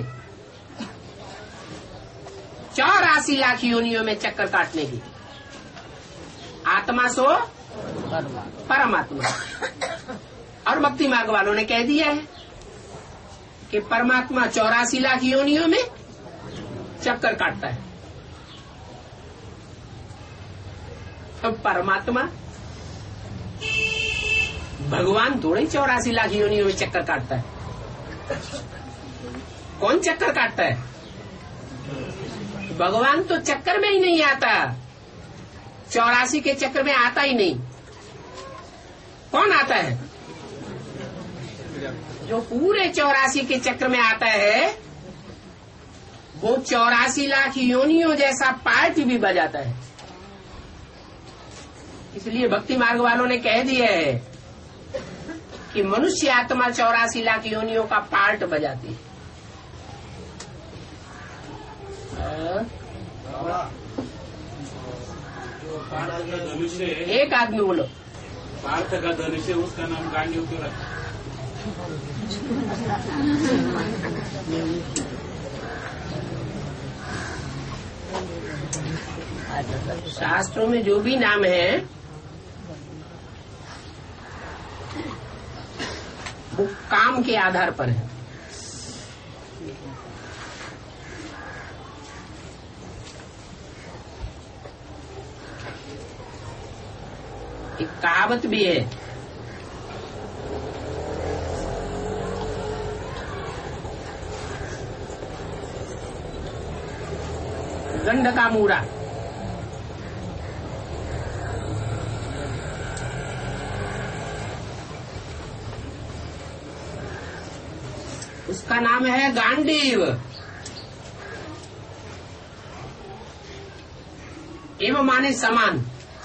चौरासी लाख योनियों में चक्कर काटने की। आत्मा सो परमात्मा। और भक्ति मार्ग वालों ने कह दिया है कि परमात्मा चौरासी लाख योनियों में चक्कर काटता है। तो परमात्मा, भगवान थोड़े चौरासी लाख योनियों में चक्कर काटता है। कौन चक्कर काटता है? भगवान तो चक्कर में ही नहीं आता, चौरासी के चक्कर में आता ही नहीं। कौन आता है? जो पूरे चौरासी के चक्र में आता है वो चौरासी लाख योनियों जैसा पार्ट भी बजाता है। इसलिए भक्ति मार्ग वालों ने कह दिया है कि मनुष्य आत्मा चौरासी लाख योनियों का पार्ट बजाती है। जो पार्थ का धनुष है, एक आदमी बोलो। पार्थ का धनुष है, उसका नाम गांडीव क्यों रखा? शास्त्रों में जो भी नाम है वो काम के आधार पर है। एक कहावत भी है, गंड का मूड़ा। उसका नाम है गांडीव। एवं माने समान।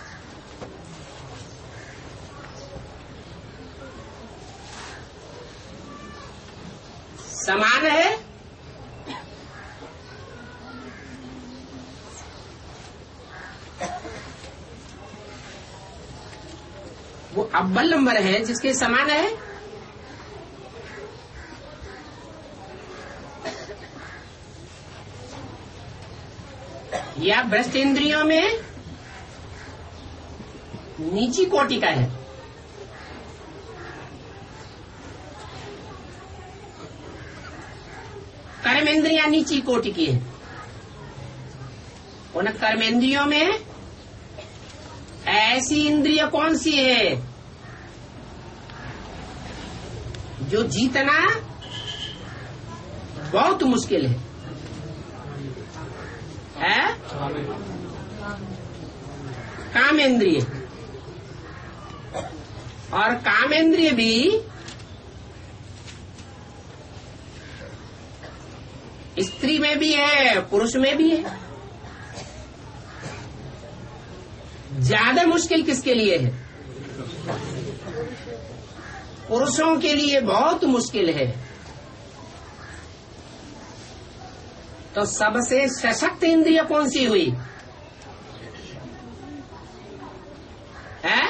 समान है वो अव्वल नंबर है जिसके समान है। या भ्रष्ट इंद्रियों में नीची कोटि का है। कर्मेंद्रियां नीची कोटि की है। उन कर्मेंद्रियों में ऐसी इंद्रिय कौन सी है जो जीतना बहुत मुश्किल है, है? कामेंद्रिय। और कामेंद्रिय भी स्त्री में भी है, पुरुष में भी है। ज्यादा मुश्किल किसके लिए है? पुरुषों के लिए बहुत मुश्किल है। तो सबसे सशक्त इंद्रिय कौन सी हुई है?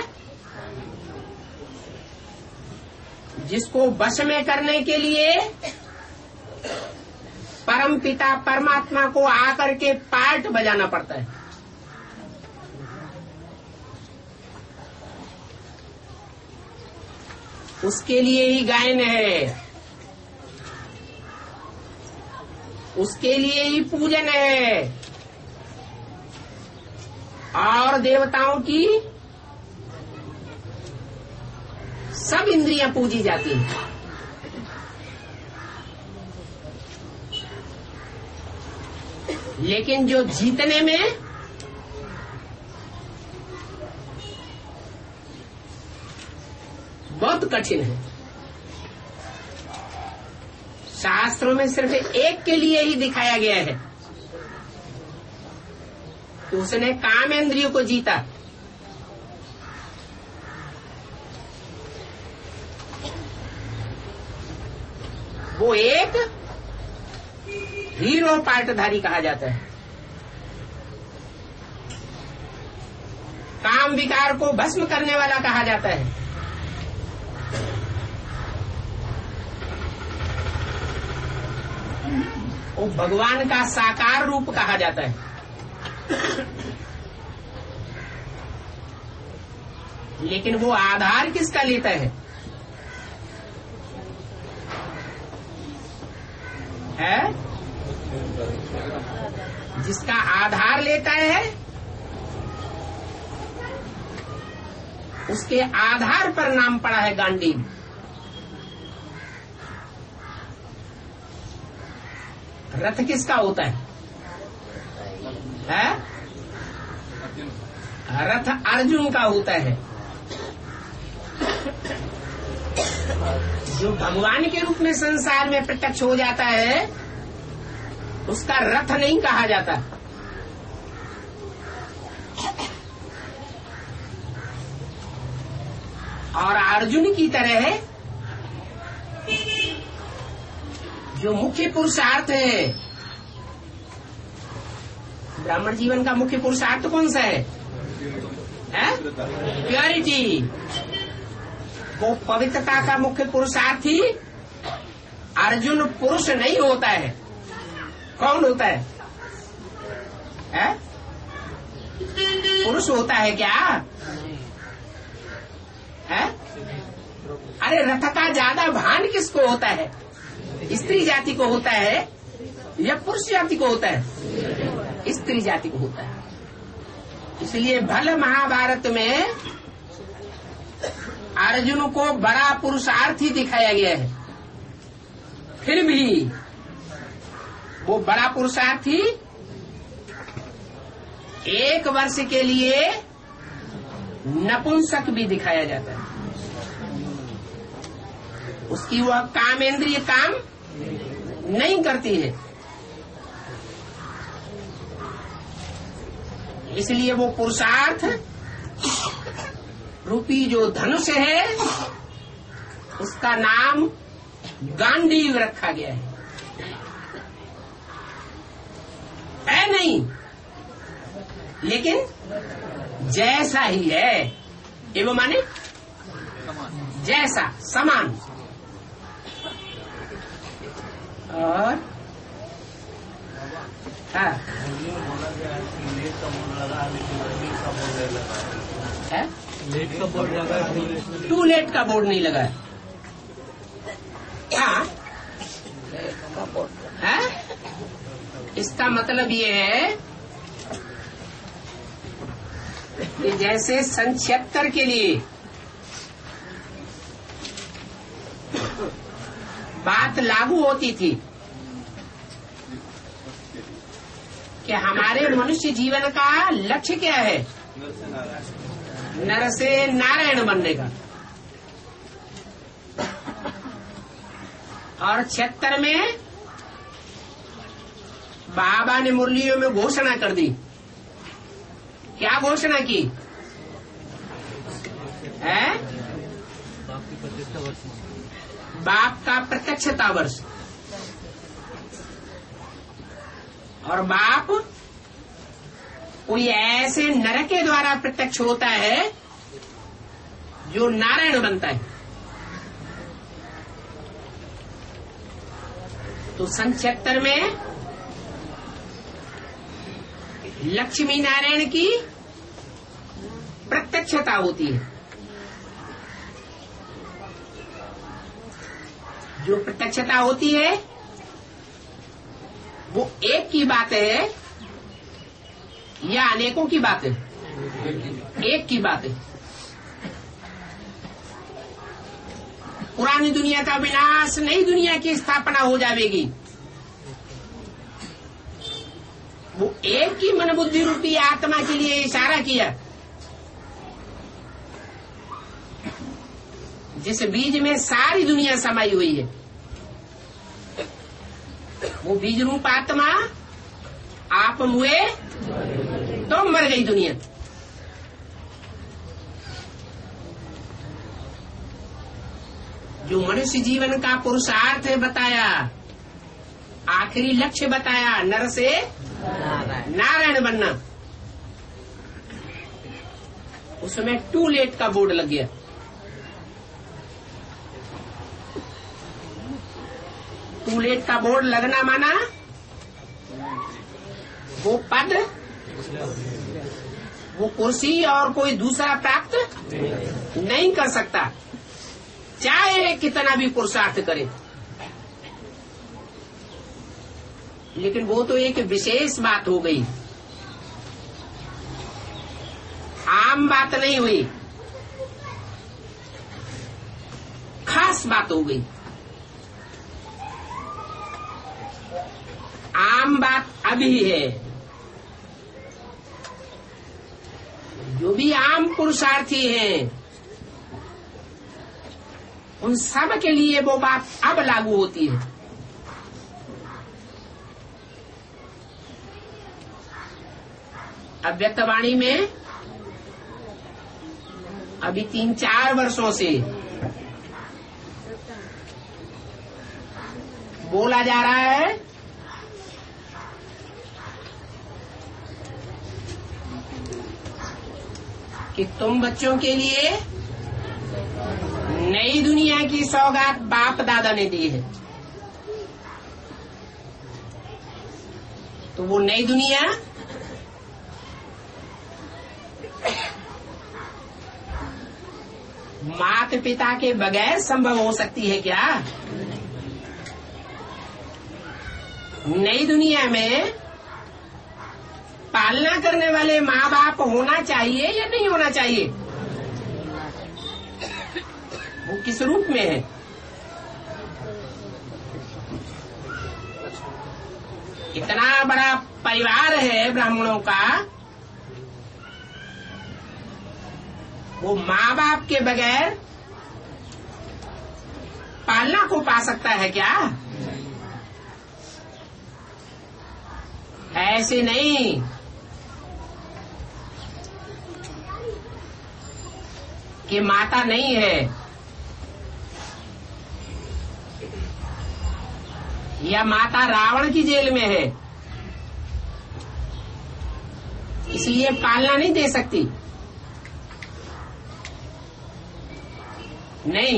जिसको वश में करने के लिए परम पिता परमात्मा को आकर के पार्ट बजाना पड़ता है। उसके लिए ही गायन है, उसके लिए ही पूजन है। और देवताओं की सब इंद्रियां पूजी जाती हैं। लेकिन जो जीतने में बहुत कठिन है। शास्त्रों में सिर्फ एक के लिए ही दिखाया गया है, उसने कामेंद्रियों को जीता। वो एक हीरो पार्टधारी कहा जाता है। काम विकार को भस्म करने वाला कहा जाता है। वो भगवान का साकार रूप कहा जाता है। लेकिन वो आधार किसका लेता है? है? जिसका आधार लेता है उसके आधार पर नाम पड़ा है गांडीव। रथ किसका होता है? है? रथ अर्जुन का होता है। जो भगवान के रूप में संसार में प्रत्यक्ष हो जाता है उसका रथ नहीं कहा जाता। और अर्जुन की तरह जो मुख्य पुरुषार्थ है, ब्राह्मण जीवन का मुख्य पुरुषार्थ कौन सा है? है? प्योरिटी। वो पवित्रता का मुख्य पुरुषार्थ ही अर्जुन पुरुष नहीं होता है। कौन होता है? है? पुरुष होता है क्या? है? अरे रथ का ज्यादा भान किसको होता है? स्त्री जाति को होता है या पुरुष जाति को होता है? स्त्री जाति को होता है। इसलिए भल महाभारत में अर्जुन को बड़ा पुरुषार्थी दिखाया गया है, फिर भी वो बड़ा पुरुषार्थी एक वर्ष के लिए नपुंसक भी दिखाया जाता है। उसकी वह कामेंद्रिय काम नहीं करती है, इसलिए वो पुरुषार्थ रूपी जो धनुष है उसका नाम गांडीव रखा गया है। है नहीं, लेकिन जैसा ही है, ये वो माने जैसा, समान। और हाँ, है? लेट का बोर्ड लगा है, टू लेट का बोर्ड नहीं लगा है। हाँ, है? इसका मतलब ये है कि जैसे सन छिहत्तर के लिए बात लागू होती थी कि हमारे मनुष्य जीवन का लक्ष्य क्या है? नर से नारायण बनने का। और छिहत्तर में बाबा ने मुरलियों में घोषणा कर दी। क्या घोषणा की है? बाप का प्रत्यक्षता वर्ष। और बाप कोई ऐसे नर के द्वारा प्रत्यक्ष होता है जो नारायण बनता है। तो सन छिहत्तर में लक्ष्मी नारायण की प्रत्यक्षता होती है। जो प्रत्यक्षता होती है वो एक की बात है या अनेकों की बात है? एक की बात है। पुरानी दुनिया का विनाश, नई दुनिया की स्थापना हो जाएगी। वो एक की मन बुद्धि रूपी आत्मा के लिए इशारा किया, जिस बीज में सारी दुनिया समाई हुई है। वो बीज रूप आत्मा आप मुए तो मर गई दुनिया। जो मनुष्य जीवन का पुरुषार्थ है बताया, आखिरी लक्ष्य बताया, नर से नारायण बनना, उसमें टू लेट का बोर्ड लग गया। टू लेट का बोर्ड लगना माना वो पद, वो कुर्सी और कोई दूसरा प्राप्त नहीं कर सकता, चाहे कितना भी पुरुषार्थ करे। लेकिन वो तो एक विशेष बात हो गई, आम बात नहीं हुई, खास बात हो गई। आम बात अभी है, जो भी आम पुरुषार्थी हैं उन सब के लिए वो बात अब लागू होती है। अव्यक्तवाणी में अभी तीन चार वर्षों से बोला जा रहा है कि तुम बच्चों के लिए नई दुनिया की सौगात बाप दादा ने दी है। तो वो नई दुनिया मात माता पिता के बगैर संभव हो सकती है क्या? नई दुनिया में पालना करने वाले माँ बाप होना चाहिए या नहीं होना चाहिए? वो किस रूप में है? इतना बड़ा परिवार है ब्राह्मणों का, वो माँ बाप के बगैर पालना को पा सकता है क्या? ऐसे नहीं। कि माता नहीं है या माता रावण की जेल में है इसलिए पालना नहीं दे सकती। नहीं,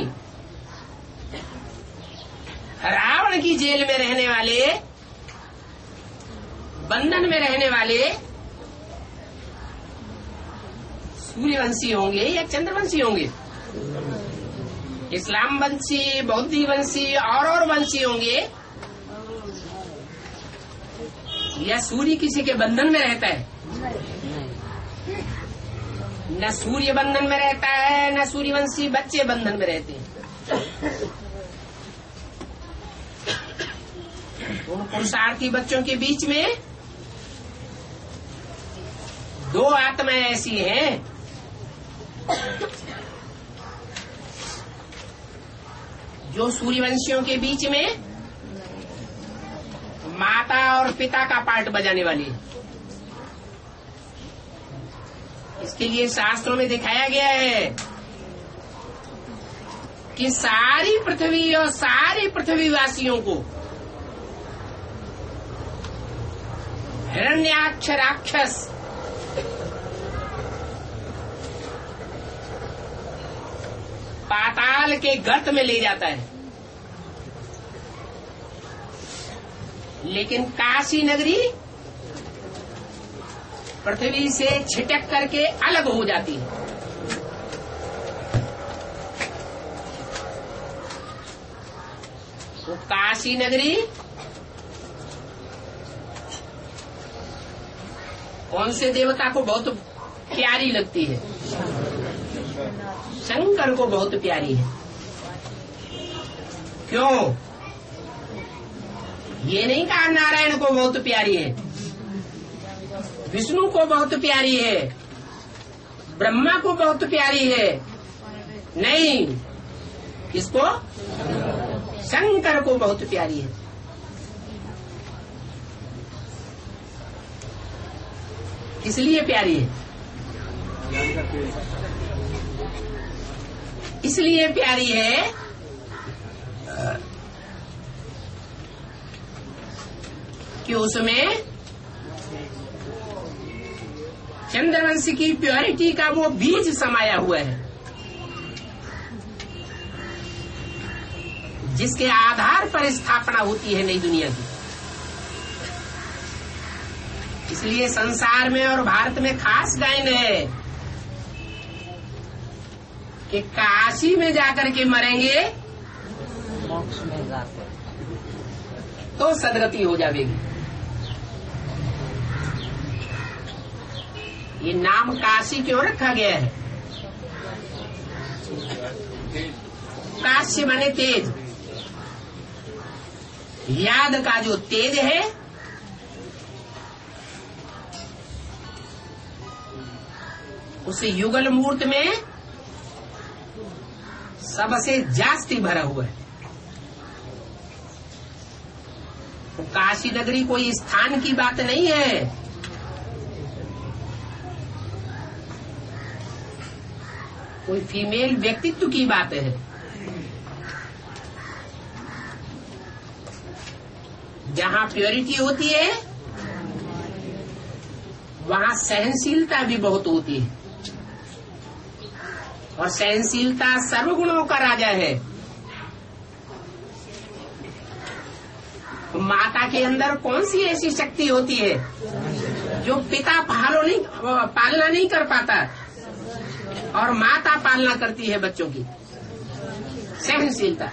रावण की जेल में रहने वाले, बंधन में रहने वाले सूर्यवंशी होंगे या चंद्रवंशी होंगे? इस्लाम वंशी, बौद्ध वंशी और और वंशी होंगे या सूर्य किसी के बंधन में रहता है? न सूर्य बंधन में रहता है, न सूर्यवंशी बच्चे बंधन में रहते हैं। उन पुरुषार्थी बच्चों के बीच में दो आत्माएं ऐसी हैं जो सूर्यवंशियों के बीच में माता और पिता का पार्ट बजाने वाली है। इसके लिए शास्त्रों में दिखाया गया है कि सारी पृथ्वी और सारे पृथ्वीवासियों को हिरण्याक्ष राक्षस पाताल के गर्त में ले जाता है, लेकिन काशी नगरी पृथ्वी से छिटक करके अलग हो जाती है। तो काशी नगरी कौन से देवता को बहुत प्यारी लगती है? शंकर को बहुत प्यारी है। क्यों? ये नहीं कहा नारायण को बहुत प्यारी है, विष्णु को बहुत प्यारी है, ब्रह्मा को बहुत प्यारी है। नहीं, किसको? शंकर को बहुत प्यारी है। इसलिए प्यारी है, इसलिए प्यारी है कि उसमें चंद्रवंश की प्योरिटी का वो बीज समाया हुआ है, जिसके आधार पर स्थापना होती है नई दुनिया की। इसलिए संसार में और भारत में खास गायन है कि काशी में जाकर के मरेंगे मोक्ष में जाकर तो सदगति हो जाएगी। ये नाम काशी क्यों रखा गया है? काशी माने तेज, याद का जो तेज है उसे युगल मूर्त में सबसे जास्ती भरा हुआ है। तो काशी नगरी कोई स्थान की बात नहीं है, कोई फीमेल व्यक्तित्व की बात है। जहाँ प्योरिटी होती है वहाँ सहनशीलता भी बहुत होती है, और सहनशीलता सर्वगुणों का राजा है। तो माता के अंदर कौन सी ऐसी शक्ति होती है जो पिता पालो नहीं पालना नहीं कर पाता और माता पालना करती है बच्चों की? सहनशीलता।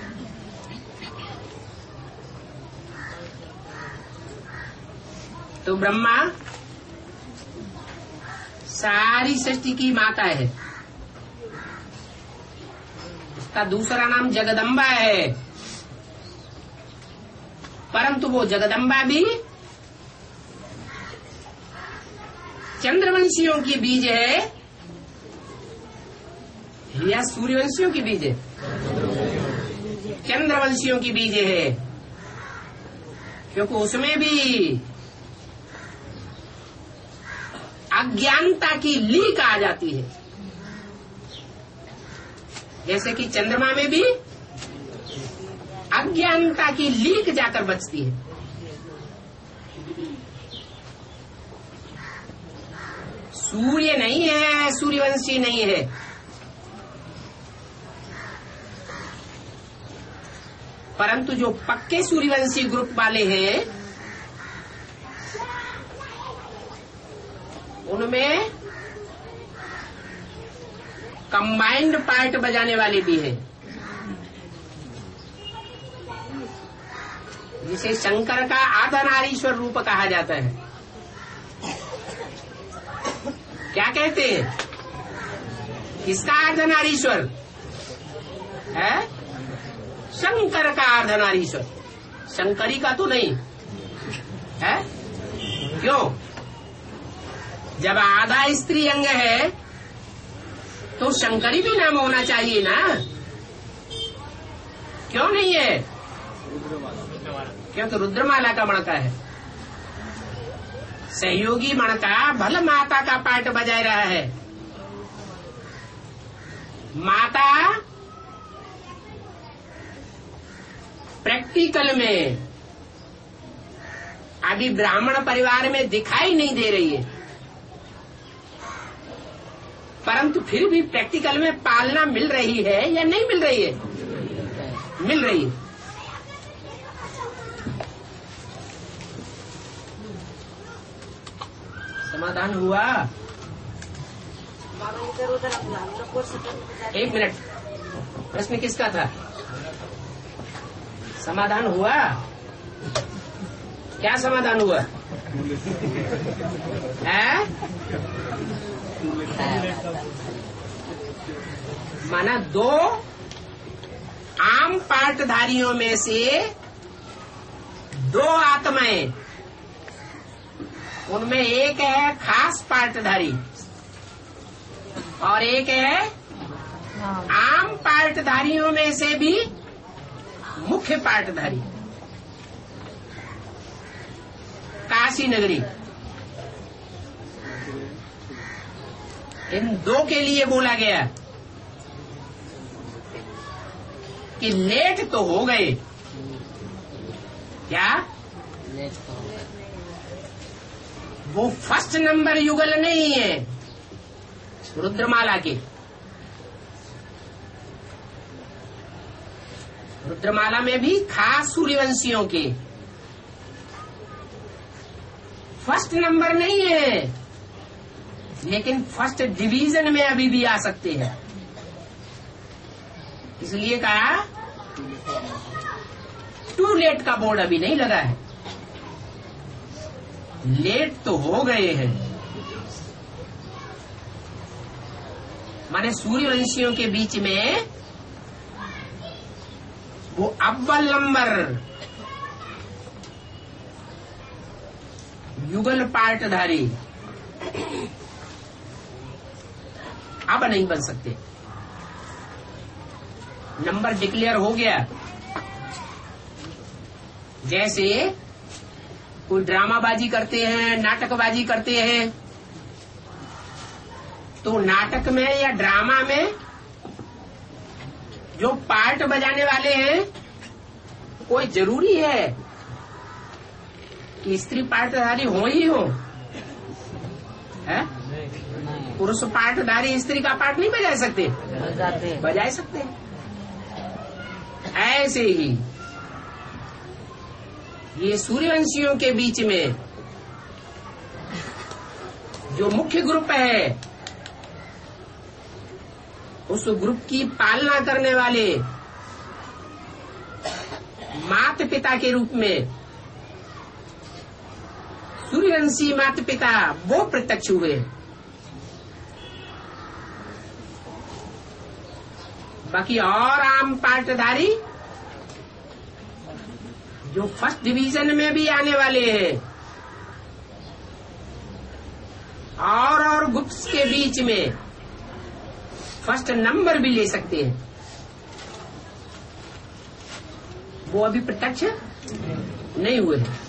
तो ब्रह्मा सारी सृष्टि की माता है। उसका दूसरा नाम जगदम्बा है, परंतु वो जगदम्बा भी चंद्रवंशियों की बीज है या सूर्यवंशियों की बीज है? चंद्रवंशियों की बीज है, क्योंकि उसमें भी अज्ञानता की लीक आ जाती है, जैसे कि चंद्रमा में भी अज्ञानता की लीक जाकर बचती है। सूर्य नहीं है, सूर्यवंशी नहीं है, परंतु जो पक्के सूर्यवंशी ग्रुप वाले हैं उनमें कंबाइंड पार्ट बजाने वाले भी हैं, जिसे शंकर का आर्धनारीश्वर रूप कहा जाता है। क्या कहते हैं? किसका आर्धनारीश्वर है? शंकर का आर्धनारीश्वर, शंकरी का तो नहीं है। क्यों? जब आधा स्त्री अंग है तो शंकरी भी नाम होना चाहिए ना, क्यों नहीं है? क्योंकि रुद्रमाला का मणका है। सहयोगी मणका भल माता का पार्ट बजाय रहा है। माता प्रैक्टिकल में अभी ब्राह्मण परिवार में दिखाई नहीं दे रही है, परंतु फिर भी प्रैक्टिकल में पालना मिल रही है या नहीं मिल रही है? मिल रही है। समाधान हुआ? एक मिनट, प्रश्न किसका था? समाधान हुआ? क्या समाधान हुआ है? माना दो आम पार्टधारियों में से दो आत्माएं, उनमें एक है खास पार्टधारी और एक है आम पार्टधारियों में से भी मुख्य पार्टधारी। काशी नगरी इन दो के लिए बोला गया कि लेट तो हो गए। क्या? लेट तो हो गए। वो फर्स्ट नंबर युगल नहीं है रुद्रमाला के। रुद्रमाला में भी खास सूर्यवंशियों के फर्स्ट नंबर नहीं है, लेकिन फर्स्ट डिवीजन में अभी भी आ सकते हैं। इसलिए कहा टू लेट का बोर्ड अभी नहीं लगा है। लेट तो हो गए हैं, माने सूर्यवंशियों के बीच में वो अव्वल नंबर युगल पार्टधारी अब नहीं बन सकते। नंबर डिक्लेयर हो गया। जैसे कोई ड्रामाबाजी करते हैं, नाटकबाजी करते हैं, तो नाटक में या ड्रामा में जो पार्ट बजाने वाले हैं, कोई जरूरी है कि स्त्री पार्टधारी हो ही हो, है? पुरुष पार्टधारी स्त्री का पार्ट नहीं बजा सकते? बजा सकते हैं। ऐसे ही ये सूर्यवंशियों के बीच में जो मुख्य ग्रुप है, उस ग्रुप की पालना करने वाले माता पिता के रूप में, सूर्यवंशी माता पिता वो प्रत्यक्ष हुए। बाकी और आम पाटधारी जो फर्स्ट डिवीजन में भी आने वाले हैं और और ग्रुप्स के बीच में फर्स्ट नंबर भी ले सकते हैं, वो अभी प्रत्यक्ष नहीं हुए हैं।